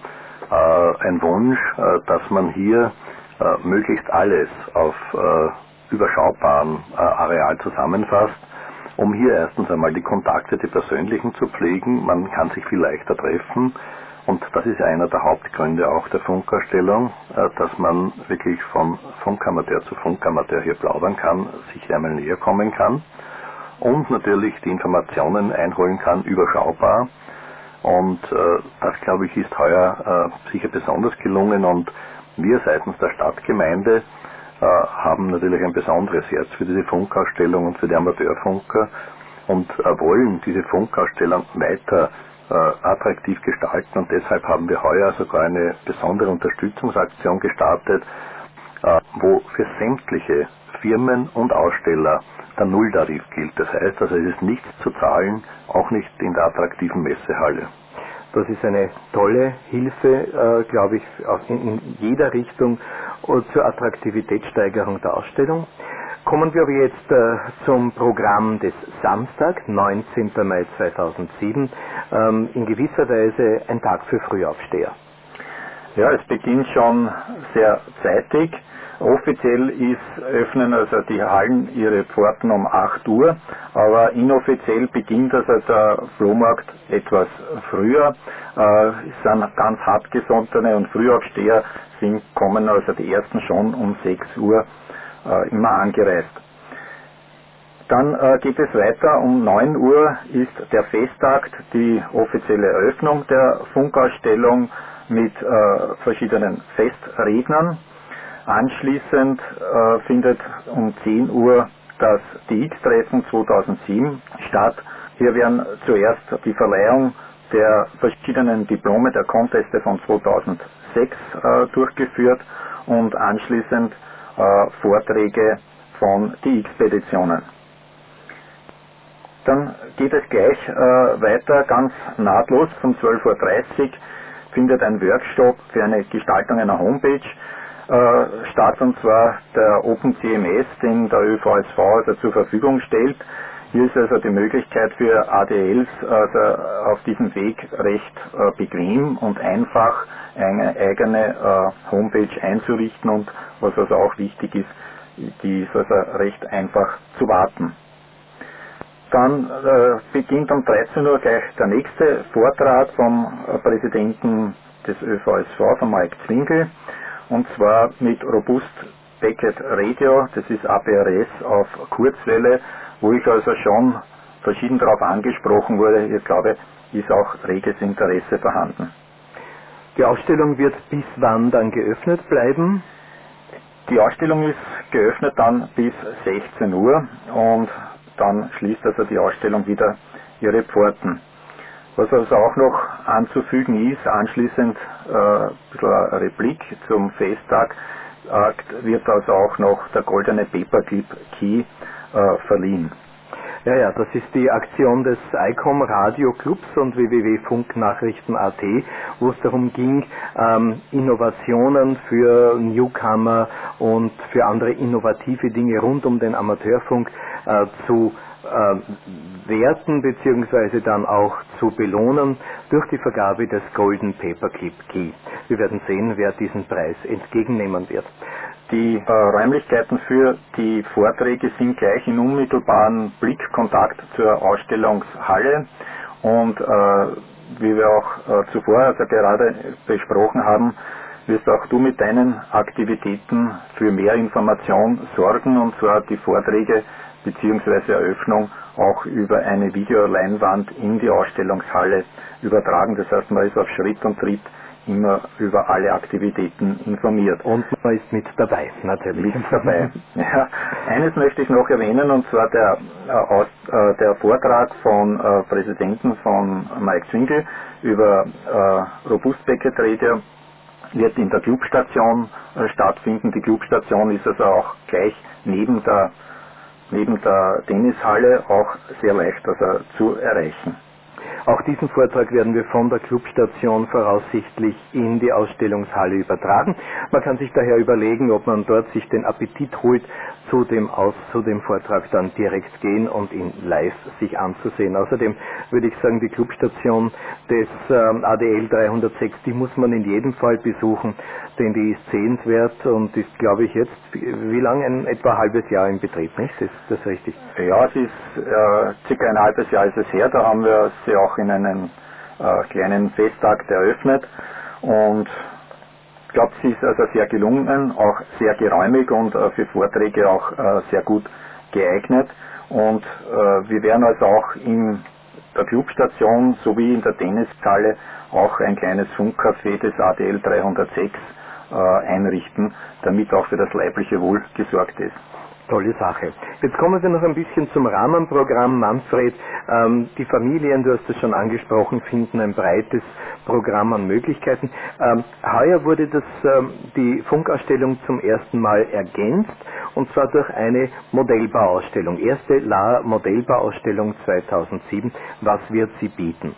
äh, ein Wunsch, äh, dass man hier äh, möglichst alles auf äh, überschaubarem äh, Areal zusammenfasst, um hier erstens einmal die Kontakte, die persönlichen zu pflegen. Man kann sich viel leichter treffen, und das ist einer der Hauptgründe auch der Funkausstellung, äh, dass man wirklich von Funkamateur zu Funkamateur hier plaudern kann, sich einmal näher kommen kann und natürlich die Informationen einholen kann, überschaubar. Und äh, das, glaube ich, ist heuer äh, sicher besonders gelungen, und wir seitens der Stadtgemeinde äh, haben natürlich ein besonderes Herz für diese Funkausstellung und für die Amateurfunker und äh, wollen diese Funkausstellung weiter äh, attraktiv gestalten, und deshalb haben wir heuer sogar eine besondere Unterstützungsaktion gestartet, äh, wo für sämtliche Firmen und Aussteller der Nulltarif gilt. Das heißt also, es ist nichts zu zahlen, auch nicht in der attraktiven Messehalle. Das ist eine tolle Hilfe, äh, glaube ich, in, in jeder Richtung äh, zur Attraktivitätssteigerung der Ausstellung. Kommen wir aber jetzt äh, zum Programm des Samstag, neunzehnten Mai zweitausendsieben, ähm, in gewisser Weise ein Tag für Frühaufsteher. Ja, es beginnt schon sehr zeitig. Offiziell ist, öffnen also die Hallen ihre Pforten um acht Uhr, aber inoffiziell beginnt also der Flohmarkt etwas früher. Äh, es sind ganz hartgesottene und Frühaufsteher, sind, kommen also die ersten schon um sechs Uhr äh, immer angereist. Dann äh, geht es weiter, um neun Uhr ist der Festakt, die offizielle Eröffnung der Funkausstellung mit äh, verschiedenen Festrednern. Anschließend äh, findet um zehn Uhr das D X-Treffen zweitausendsieben statt. Hier werden zuerst die Verleihung der verschiedenen Diplome der Conteste von zweitausendsechs äh, durchgeführt und anschließend äh, Vorträge von D X-Speditionen. Dann geht es gleich äh, weiter, ganz nahtlos, um zwölf Uhr dreißig findet ein Workshop für eine Gestaltung einer Homepage äh, statt, und zwar der OpenCMS, den der Ö V S V also zur Verfügung stellt. Hier ist also die Möglichkeit für A D Ls also auf diesem Weg recht äh, bequem und einfach eine eigene äh, Homepage einzurichten, und was also auch wichtig ist, die ist also recht einfach zu warten. Dann äh, beginnt um dreizehn Uhr gleich der nächste Vortrag vom äh, Präsidenten des Ö V S V, von Mike Zwingel, und zwar mit Robust Packet Radio, das ist A P R S auf Kurzwelle, wo ich also schon verschieden darauf angesprochen wurde. Ich glaube, ist auch reges Interesse vorhanden. Die Ausstellung wird bis wann dann geöffnet bleiben? Die Ausstellung ist geöffnet dann bis sechzehn Uhr und dann schließt also die Ausstellung wieder ihre Pforten. Was also auch noch anzufügen ist, anschließend äh, ein bisschen eine Replik zum Festtag, äh, wird also auch noch der goldene Paperclip Key äh, verliehen. Ja, ja, das ist die Aktion des I C O M Radio Clubs und w w w punkt funknachrichten punkt a t, wo es darum ging, ähm, Innovationen für Newcomer und für andere innovative Dinge rund um den Amateurfunk äh, zu äh, werten bzw. dann auch zu belohnen durch die Vergabe des Golden Paperclip Key. Wir werden sehen, wer diesen Preis entgegennehmen wird. Die äh, Räumlichkeiten für die Vorträge sind gleich in unmittelbaren Blickkontakt zur Ausstellungshalle und äh, wie wir auch äh, zuvor also gerade besprochen haben, wirst auch du mit deinen Aktivitäten für mehr Information sorgen, und zwar die Vorträge bzw. Eröffnung auch über eine Videoleinwand in die Ausstellungshalle übertragen. Das heißt, man ist auf Schritt und Tritt immer über alle Aktivitäten informiert. Und man ist mit dabei, natürlich. Mit dabei. Ja, eines möchte ich noch erwähnen, und zwar der, äh, aus, äh, der Vortrag von äh, Präsidenten von Mike Zwingel über äh, Robust Packet Radio wird in der Clubstation äh, stattfinden. Die Clubstation ist also auch gleich neben der, neben der Tennishalle auch sehr leicht also zu erreichen. Auch diesen Vortrag werden wir von der Clubstation voraussichtlich in die Ausstellungshalle übertragen. Man kann sich daher überlegen, ob man dort sich den Appetit holt, zu dem, Aus, zu dem Vortrag dann direkt gehen und ihn live sich anzusehen. Außerdem würde ich sagen, die Clubstation des ähm, A D L dreihundertsechs, die muss man in jedem Fall besuchen, denn die ist sehenswert und ist, glaube ich, jetzt, wie lange, ein etwa ein halbes Jahr in Betrieb, nicht? Ist das richtig? Ja, es ist äh, circa ein halbes Jahr ist es her, da haben wir sie auch in einem äh, kleinen Festtag eröffnet, und ich glaube, sie ist also sehr gelungen, auch sehr geräumig und äh, für Vorträge auch äh, sehr gut geeignet, und äh, wir werden also auch in der Clubstation sowie in der Tennishalle auch ein kleines Funkcafé des A D L dreihundertsechs äh, einrichten, damit auch für das leibliche Wohl gesorgt ist. Tolle Sache. Jetzt kommen wir noch ein bisschen zum Rahmenprogramm. Manfred, ähm, die Familien, du hast es schon angesprochen, finden ein breites Programm an Möglichkeiten. Ähm, heuer wurde das, ähm, die Funkausstellung zum ersten Mal ergänzt, und zwar durch eine Modellbauausstellung. Erste L A A Modellbauausstellung zweitausendsieben. Was wird sie bieten?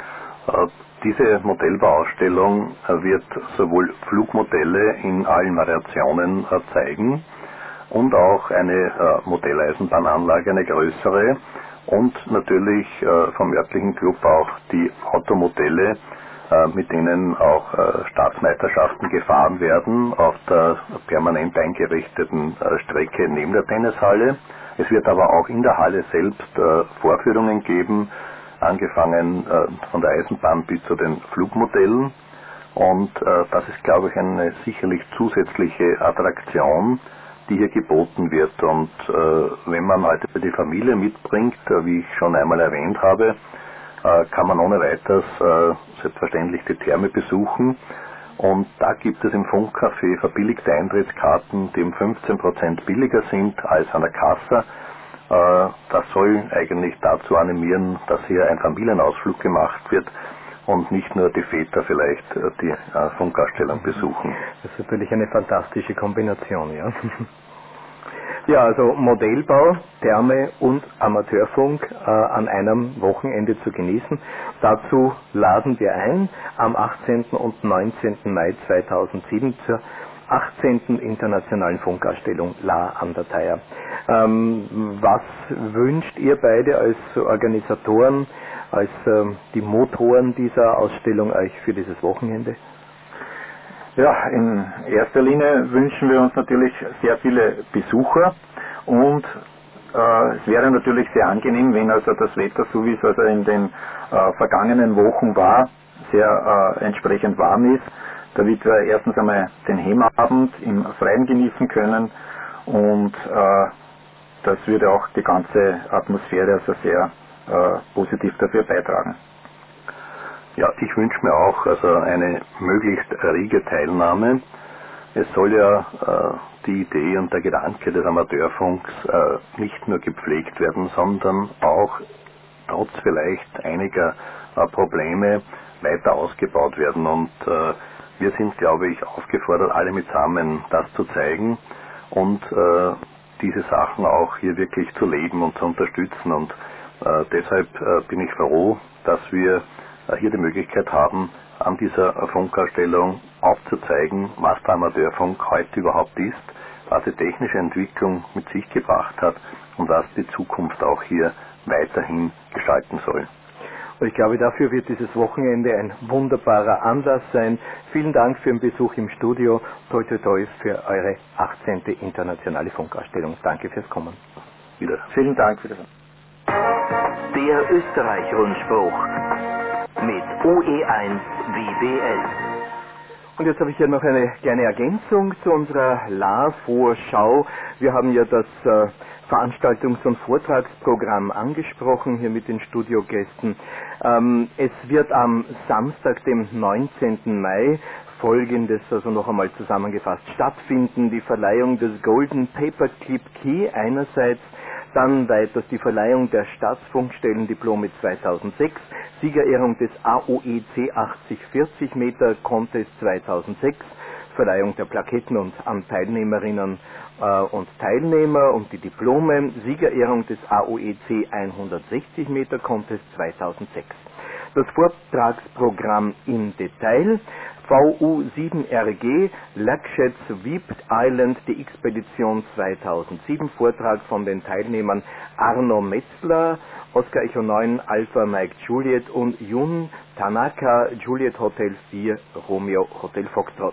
Äh, diese Modellbauausstellung äh, wird sowohl Flugmodelle in allen Variationen äh, zeigen, und auch eine äh, Modelleisenbahnanlage, eine größere, und natürlich äh, vom örtlichen Club auch die Automodelle, äh, mit denen auch äh, Staatsmeisterschaften gefahren werden auf der permanent eingerichteten äh, Strecke neben der Tennishalle. Es wird aber auch in der Halle selbst äh, Vorführungen geben, angefangen äh, von der Eisenbahn bis zu den Flugmodellen, und äh, das ist, glaube ich, eine sicherlich zusätzliche Attraktion, die hier geboten wird. Und äh, wenn man heute die Familie mitbringt, äh, wie ich schon einmal erwähnt habe, äh, kann man ohne weiteres äh, selbstverständlich die Therme besuchen. Und da gibt es im Funkcafé verbilligte Eintrittskarten, die um fünfzehn Prozent billiger sind als an der Kasse. Äh, das soll eigentlich dazu animieren, dass hier ein Familienausflug gemacht wird und nicht nur die Väter vielleicht äh, die äh, Funkausstellung besuchen. Das ist natürlich eine fantastische Kombination, ja. Ja, also Modellbau, Therme und Amateurfunk äh, an einem Wochenende zu genießen. Dazu laden wir ein am achtzehnten und neunzehnten Mai zweitausendsieben zur achtzehnten Internationalen Funkausstellung La an der Thaya. Ähm, was wünscht ihr beide als Organisatoren, als ähm, die Motoren dieser Ausstellung euch für dieses Wochenende? Ja, in erster Linie wünschen wir uns natürlich sehr viele Besucher, und äh, es wäre natürlich sehr angenehm, wenn also das Wetter, so wie es also in den äh, vergangenen Wochen war, sehr äh, entsprechend warm ist, damit wir erstens einmal den Hemmabend im Freien genießen können und äh, das würde auch die ganze Atmosphäre also sehr äh, positiv dafür beitragen. Ja, ich wünsche mir auch also eine möglichst rege Teilnahme. Es soll ja äh, die Idee und der Gedanke des Amateurfunks äh, nicht nur gepflegt werden, sondern auch trotz vielleicht einiger äh, Probleme weiter ausgebaut werden. Und äh, wir sind, glaube ich, aufgefordert, alle mitsammen das zu zeigen und äh, diese Sachen auch hier wirklich zu leben und zu unterstützen. Und äh, deshalb äh, bin ich froh, dass wir äh, hier die Möglichkeit haben, an dieser Funkausstellung aufzuzeigen, was der Amateurfunk heute überhaupt ist, was die technische Entwicklung mit sich gebracht hat und was die Zukunft auch hier weiterhin gestalten soll. Und ich glaube, dafür wird dieses Wochenende ein wunderbarer Anlass sein. Vielen Dank für den Besuch im Studio. Toi, toi, toi für eure achtzehnte internationale Funkausstellung. Danke fürs Kommen. Wieder. Vielen Dank für das. Der Österreich-Rundspruch mit O E eins W B L. Und jetzt habe ich hier noch eine kleine Ergänzung zu unserer L A-Vorschau. Wir haben ja das äh, Veranstaltungs- und Vortragsprogramm angesprochen, hier mit den Studiogästen. Ähm, es wird am Samstag, dem neunzehnten Mai, Folgendes, also noch einmal zusammengefasst, stattfinden. Die Verleihung des Golden Paperclip Key einerseits, dann weiters die Verleihung der Staatsfunkstellendiplome zweitausendsechs, Siegerehrung des A O E C achtzig vierzig Meter Contest zweitausendsechs, Verleihung der Plaketten und an Teilnehmerinnen äh, und Teilnehmer und die Diplome, Siegerehrung des A O E C hundertsechzig Meter Contest zweitausendsechs. Das Vortragsprogramm im Detail: V U sieben R G, Lakshets Sweep Island, die Expedition zweitausendsieben, Vortrag von den Teilnehmern Arno Metzler, Oscar Echo neun, Alpha Mike Juliet und Jun Tanaka, Juliet Hotel vier, Romeo Hotel Foxtrot.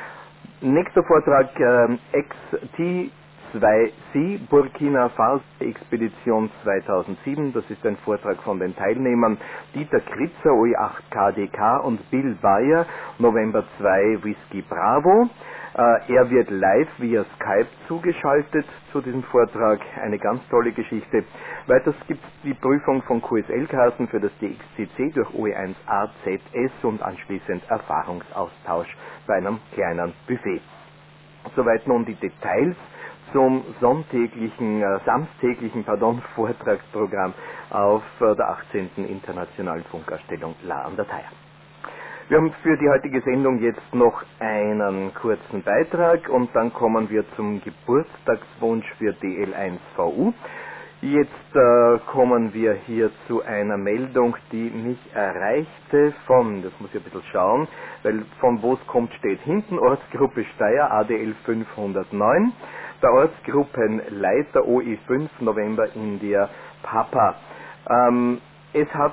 Nächster Vortrag, äh, X T zwei C, Burkina Faso Expedition zweitausendsieben, das ist ein Vortrag von den Teilnehmern Dieter Kritzer, O E acht K D K und Bill Bayer, November zwei Whisky Bravo. Äh, er wird live via Skype zugeschaltet zu diesem Vortrag, eine ganz tolle Geschichte. Weiters gibt es die Prüfung von Q S L-Karten für das D X C C durch O E eins A Z S und anschließend Erfahrungsaustausch bei einem kleinen Buffet. Soweit nun die Details zum sonntäglichen, äh, samstäglichen pardon, Vortragsprogramm auf äh, der achtzehnten Internationalen Funkausstellung La an der Thaya. Wir haben für die heutige Sendung jetzt noch einen kurzen Beitrag und dann kommen wir zum Geburtstagswunsch für D L eins V U. Jetzt äh, kommen wir hier zu einer Meldung, die mich erreichte von, das muss ich ein bisschen schauen, weil von wo es kommt steht hinten, Ortsgruppe Steyr, A D L fünfhundertneun, der Ortsgruppenleiter O E fünf, November India, Papa. Ähm, es hat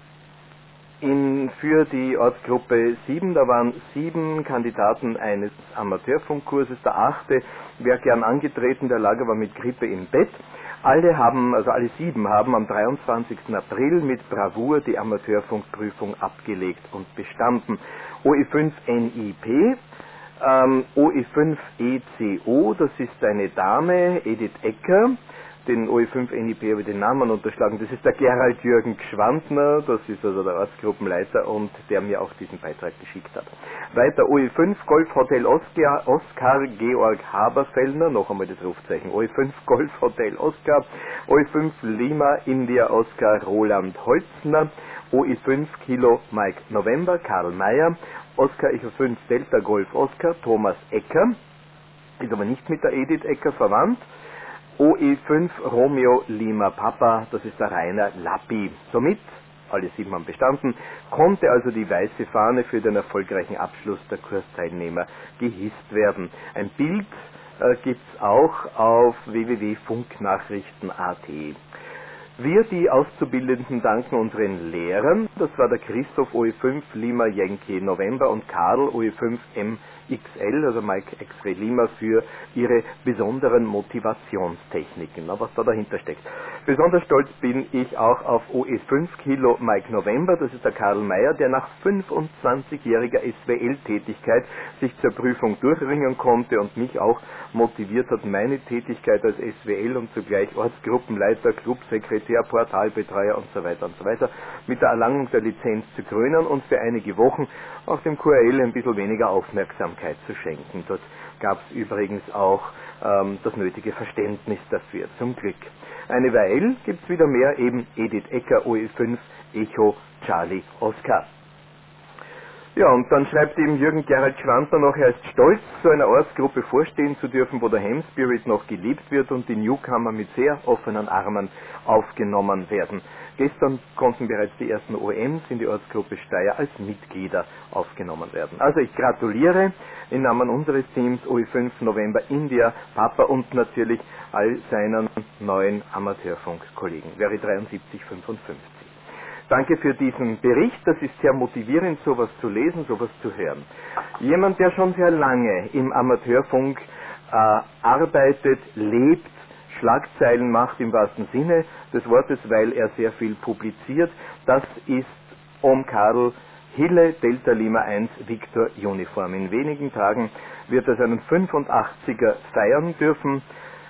in, für die Ortsgruppe sieben, da waren sieben Kandidaten eines Amateurfunkkurses, der achte wäre gern angetreten, der lag aber mit Grippe im Bett. Alle haben, also alle sieben haben am dreiundzwanzigsten April mit Bravour die Amateurfunkprüfung abgelegt und bestanden. O E fünf N I P, ähm, O E fünf E C O, das ist eine Dame, Edith Ecker. Den O E fünf N I P habe ich den Namen unterschlagen. Das ist der Gerald Jürgen Gschwandner, das ist also der Ortsgruppenleiter und der mir auch diesen Beitrag geschickt hat. Weiter O E fünf Golf Hotel Oscar, Oskar Georg Haberfellner, noch einmal das Rufzeichen, O E fünf Golf Hotel Oscar, O E fünf Lima India Oscar Roland Holzner, O E fünf Kilo Mike November Karl Mayer, Oscar Echo fünf Delta Golf Oscar Thomas Ecker, ist aber nicht mit der Edith Ecker verwandt. O E fünf Romeo Lima Papa, das ist der Rainer Lappi. Somit, alle sieben haben bestanden, konnte also die weiße Fahne für den erfolgreichen Abschluss der Kursteilnehmer gehisst werden. Ein Bild äh, gibt es auch auf w w w punkt funknachrichten punkt a t. Wir, die Auszubildenden, danken unseren Lehrern. Das war der Christoph O E fünf Lima Yankee November und Karl O E fünf M X L, also Mike X-Ray Lima, für ihre besonderen Motivationstechniken. Na, was da dahinter steckt. Besonders stolz bin ich auch auf O E fünf Kilo Mike November, das ist der Karl Mayer, der nach fünfundzwanzigjähriger S W L-Tätigkeit sich zur Prüfung durchringen konnte und mich auch motiviert hat, meine Tätigkeit als S W L und zugleich Ortsgruppenleiter, Clubsekretär, Portalbetreuer und so weiter und so weiter mit der Erlangung der Lizenz zu krönen und für einige Wochen auch dem Q R L ein bisschen weniger Aufmerksamkeit zu schenken. Dort gab es übrigens auch ähm, das nötige Verständnis dafür, zum Glück. Eine Weile gibt es wieder mehr, eben Edith Ecker, O E fünf, Echo, Charlie, Oscar. Ja, und dann schreibt eben Jürgen Gerald Schwanter noch, er ist stolz, so einer Ortsgruppe vorstehen zu dürfen, wo der Ham Spirit noch gelebt wird und die Newcomer mit sehr offenen Armen aufgenommen werden. Gestern konnten bereits die ersten O Ms in die Ortsgruppe Steyr als Mitglieder aufgenommen werden. Also ich gratuliere im Namen unseres Teams O E fünf November India, Papa und natürlich all seinen neuen Amateurfunkkollegen. Wäre dreiundsiebzig fünfundfünfzig. Danke für diesen Bericht, das ist sehr motivierend, sowas zu lesen, sowas zu hören. Jemand, der schon sehr lange im Amateurfunk äh, arbeitet, lebt, Schlagzeilen macht im wahrsten Sinne des Wortes, weil er sehr viel publiziert, das ist Om Karl Hille, Delta Lima eins, Victor Uniform. In wenigen Tagen wird er seinen fünfundachtziger feiern dürfen.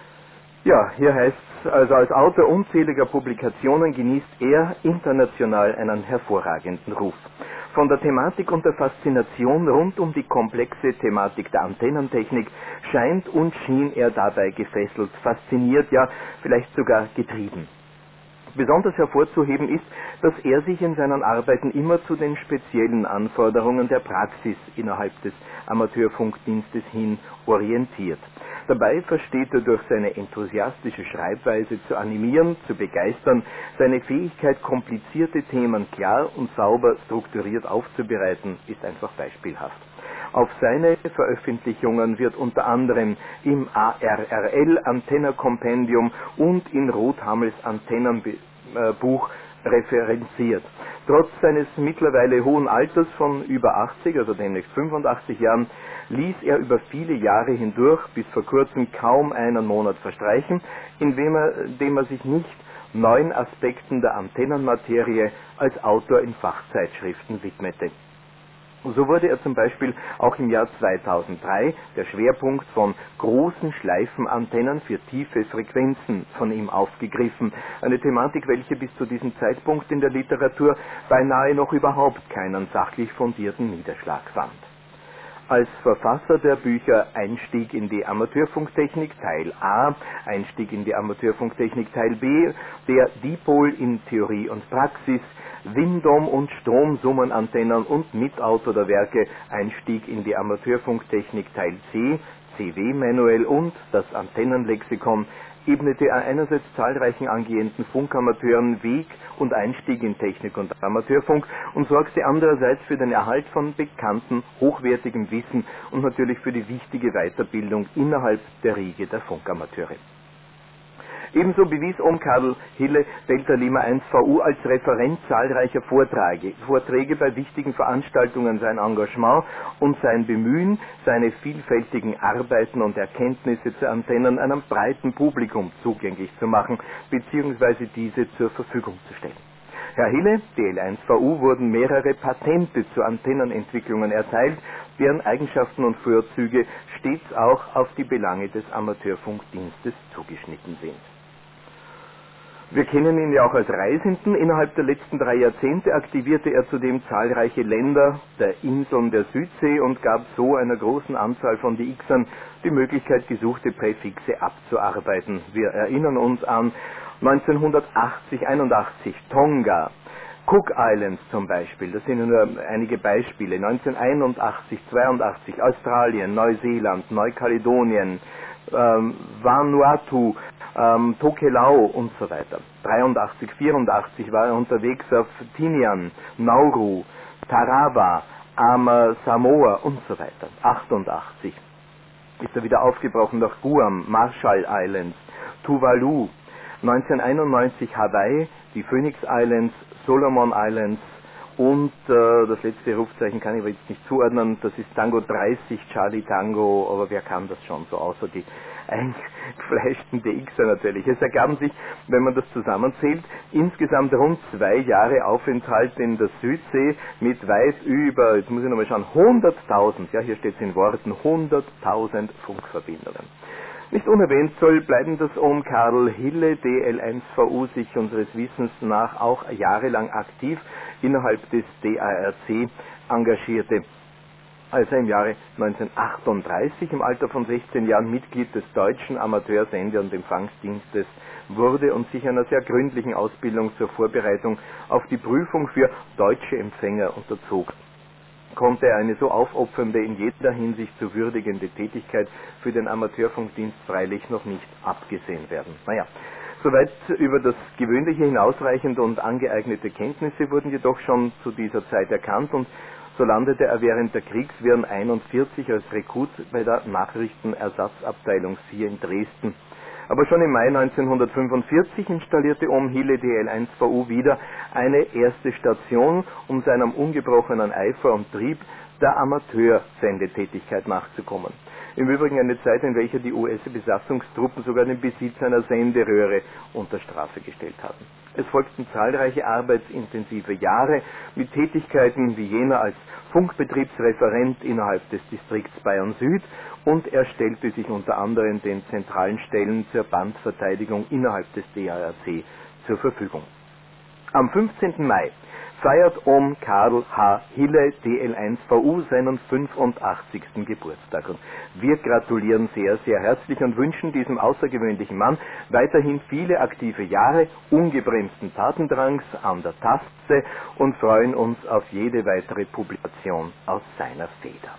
Ja, hier heißt es, also als Autor unzähliger Publikationen genießt er international einen hervorragenden Ruf. Von der Thematik und der Faszination rund um die komplexe Thematik der Antennentechnik scheint und schien er dabei gefesselt, fasziniert, ja vielleicht sogar getrieben. Besonders hervorzuheben ist, dass er sich in seinen Arbeiten immer zu den speziellen Anforderungen der Praxis innerhalb des Amateurfunkdienstes hin orientiert. Dabei versteht er durch seine enthusiastische Schreibweise zu animieren, zu begeistern, seine Fähigkeit, komplizierte Themen klar und sauber strukturiert aufzubereiten, ist einfach beispielhaft. Auf seine Veröffentlichungen wird unter anderem im A R R L Antenna-Kompendium und in Rothammels Antennenbuch referenziert. Trotz seines mittlerweile hohen Alters von über achtzig, also demnächst fünfundachtzig Jahren, ließ er über viele Jahre hindurch bis vor kurzem kaum einen Monat verstreichen, in dem er, dem er sich nicht neuen Aspekten der Antennenmaterie als Autor in Fachzeitschriften widmete. So wurde er zum Beispiel auch im Jahr zweitausenddrei der Schwerpunkt von großen Schleifenantennen für tiefe Frequenzen von ihm aufgegriffen. Eine Thematik, welche bis zu diesem Zeitpunkt in der Literatur beinahe noch überhaupt keinen sachlich fundierten Niederschlag fand. Als Verfasser der Bücher Einstieg in die Amateurfunktechnik Teil A, Einstieg in die Amateurfunktechnik Teil B, der Dipol in Theorie und Praxis, Windom- und Stromsummenantennen und Mitautor der Werke Einstieg in die Amateurfunktechnik Teil C, C W-Manuell und das Antennenlexikon, ebnete er einerseits zahlreichen angehenden Funkamateuren Weg und Einstieg in Technik und Amateurfunk und sorgte andererseits für den Erhalt von bekannten, hochwertigem Wissen und natürlich für die wichtige Weiterbildung innerhalb der Riege der Funkamateure. Ebenso bewies Om Karl Hille Delta Lima eins V U als Referent zahlreicher Vorträge, Vorträge bei wichtigen Veranstaltungen sein Engagement und sein Bemühen, seine vielfältigen Arbeiten und Erkenntnisse zu Antennen einem breiten Publikum zugänglich zu machen bzw. diese zur Verfügung zu stellen. Herr Hille, D L eins V U, wurden mehrere Patente zu Antennenentwicklungen erteilt, deren Eigenschaften und Vorzüge stets auch auf die Belange des Amateurfunkdienstes zugeschnitten sind. Wir kennen ihn ja auch als Reisenden. Innerhalb der letzten drei Jahrzehnte aktivierte er zudem zahlreiche Länder der Inseln der Südsee und gab so einer großen Anzahl von D Xern die Möglichkeit, gesuchte Präfixe abzuarbeiten. Wir erinnern uns an neunzehnhundertachtzig, einundachtzig, Tonga, Cook Islands zum Beispiel, das sind nur einige Beispiele, neunzehnhunderteinundachtzig, zweiundachtzig, Australien, Neuseeland, Neukaledonien, ähm, Vanuatu, ähm, Tokelau und so weiter. dreiundachtzig, vierundachtzig war er unterwegs auf Tinian, Nauru, Tarawa, Ama Samoa und so weiter. achtundachtzig ist er wieder aufgebrochen nach Guam, Marshall Islands, Tuvalu, neunzehnhunderteinundneunzig Hawaii, die Phoenix Islands, Solomon Islands und äh, das letzte Rufzeichen kann ich aber jetzt nicht zuordnen, das ist Tango dreißig, Charlie Tango, aber wer kann das schon, so außer die eingefleischten D Xer natürlich. Es ergaben sich, wenn man das zusammenzählt, insgesamt rund zwei Jahre Aufenthalt in der Südsee mit weit über, jetzt muss ich nochmal schauen, hunderttausend, ja hier steht es in Worten, hunderttausend Funkverbindungen. Nicht unerwähnt soll bleiben, dass um Karl Hille, D L eins V U, sich unseres Wissens nach auch jahrelang aktiv innerhalb des D A R C engagierte. Als er im Jahre neunzehnhundertachtunddreißig im Alter von sechzehn Jahren Mitglied des deutschen Amateursende- und Empfangsdienstes wurde und sich einer sehr gründlichen Ausbildung zur Vorbereitung auf die Prüfung für deutsche Empfänger unterzog, konnte er eine so aufopfernde, in jeder Hinsicht so würdigende Tätigkeit für den Amateurfunkdienst freilich noch nicht abgesehen werden. Naja, soweit über das Gewöhnliche hinausreichende und angeeignete Kenntnisse wurden jedoch schon zu dieser Zeit erkannt und so landete er während der Kriegswirren einundvierzig als Rekrut bei der Nachrichtenersatzabteilung vier in Dresden. Aber schon im Mai neunzehnhundertfünfundvierzig installierte Ohm Hille D L eins V U wieder eine erste Station, um seinem ungebrochenen Eifer und Trieb der Amateursendetätigkeit nachzukommen. Im Übrigen eine Zeit, in welcher die U S-Besatzungstruppen sogar den Besitz einer Senderöhre unter Strafe gestellt hatten. Es folgten zahlreiche arbeitsintensive Jahre mit Tätigkeiten wie jener als Funkbetriebsreferent innerhalb des Distrikts Bayern Süd und er stellte sich unter anderem den zentralen Stellen zur Bandverteidigung innerhalb des D A R C zur Verfügung. Am fünfzehnten Mai feiert Ohm Karl H. Hille D L eins V U seinen fünfundachtzigsten Geburtstag. Und wir gratulieren sehr, sehr herzlich und wünschen diesem außergewöhnlichen Mann weiterhin viele aktive Jahre, ungebremsten Tatendrangs an der Taste und freuen uns auf jede weitere Publikation aus seiner Feder.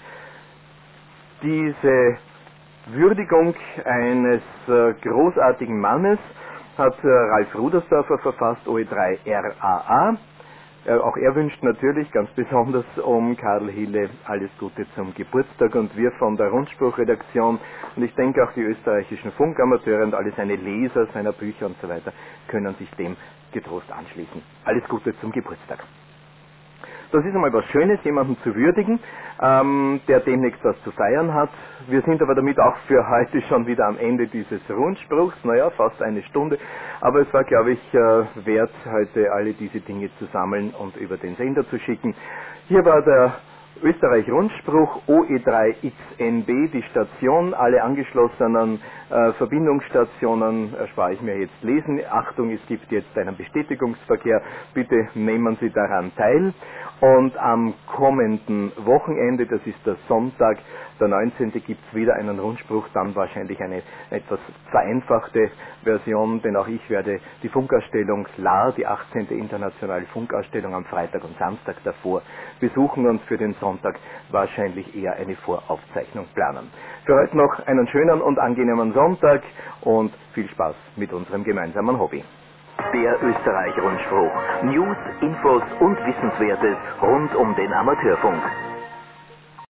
Diese Würdigung eines äh, großartigen Mannes hat äh, Ralf Rudersdorfer verfasst, O E drei R A A. Äh, auch er wünscht natürlich ganz besonders um Karl Hille alles Gute zum Geburtstag und wir von der Rundspruchredaktion und ich denke auch die österreichischen Funkamateure und alle seine Leser seiner Bücher und so weiter können sich dem getrost anschließen. Alles Gute zum Geburtstag. Das ist einmal was Schönes, jemanden zu würdigen, ähm, der demnächst was zu feiern hat. Wir sind aber damit auch für heute schon wieder am Ende dieses Rundspruchs, naja, fast eine Stunde. Aber es war, glaube ich, äh, wert, heute alle diese Dinge zu sammeln und über den Sender zu schicken. Hier war der Österreich-Rundspruch O E drei X N B, die Station, alle angeschlossenen äh, Verbindungsstationen erspare ich mir jetzt lesen. Achtung, es gibt jetzt einen Bestätigungsverkehr, bitte nehmen Sie daran teil. Und am kommenden Wochenende, das ist der Sonntag, der neunzehnte gibt es wieder einen Rundspruch, dann wahrscheinlich eine etwas vereinfachte Version, denn auch ich werde die Funkausstellung S L A R, die achtzehnte internationale Funkausstellung am Freitag und Samstag davor besuchen und für den Sonntag wahrscheinlich eher eine Voraufzeichnung planen. Für heute noch einen schönen und angenehmen Sonntag und viel Spaß mit unserem gemeinsamen Hobby. Der Österreich-Rundspruch. News, Infos und Wissenswertes rund um den Amateurfunk.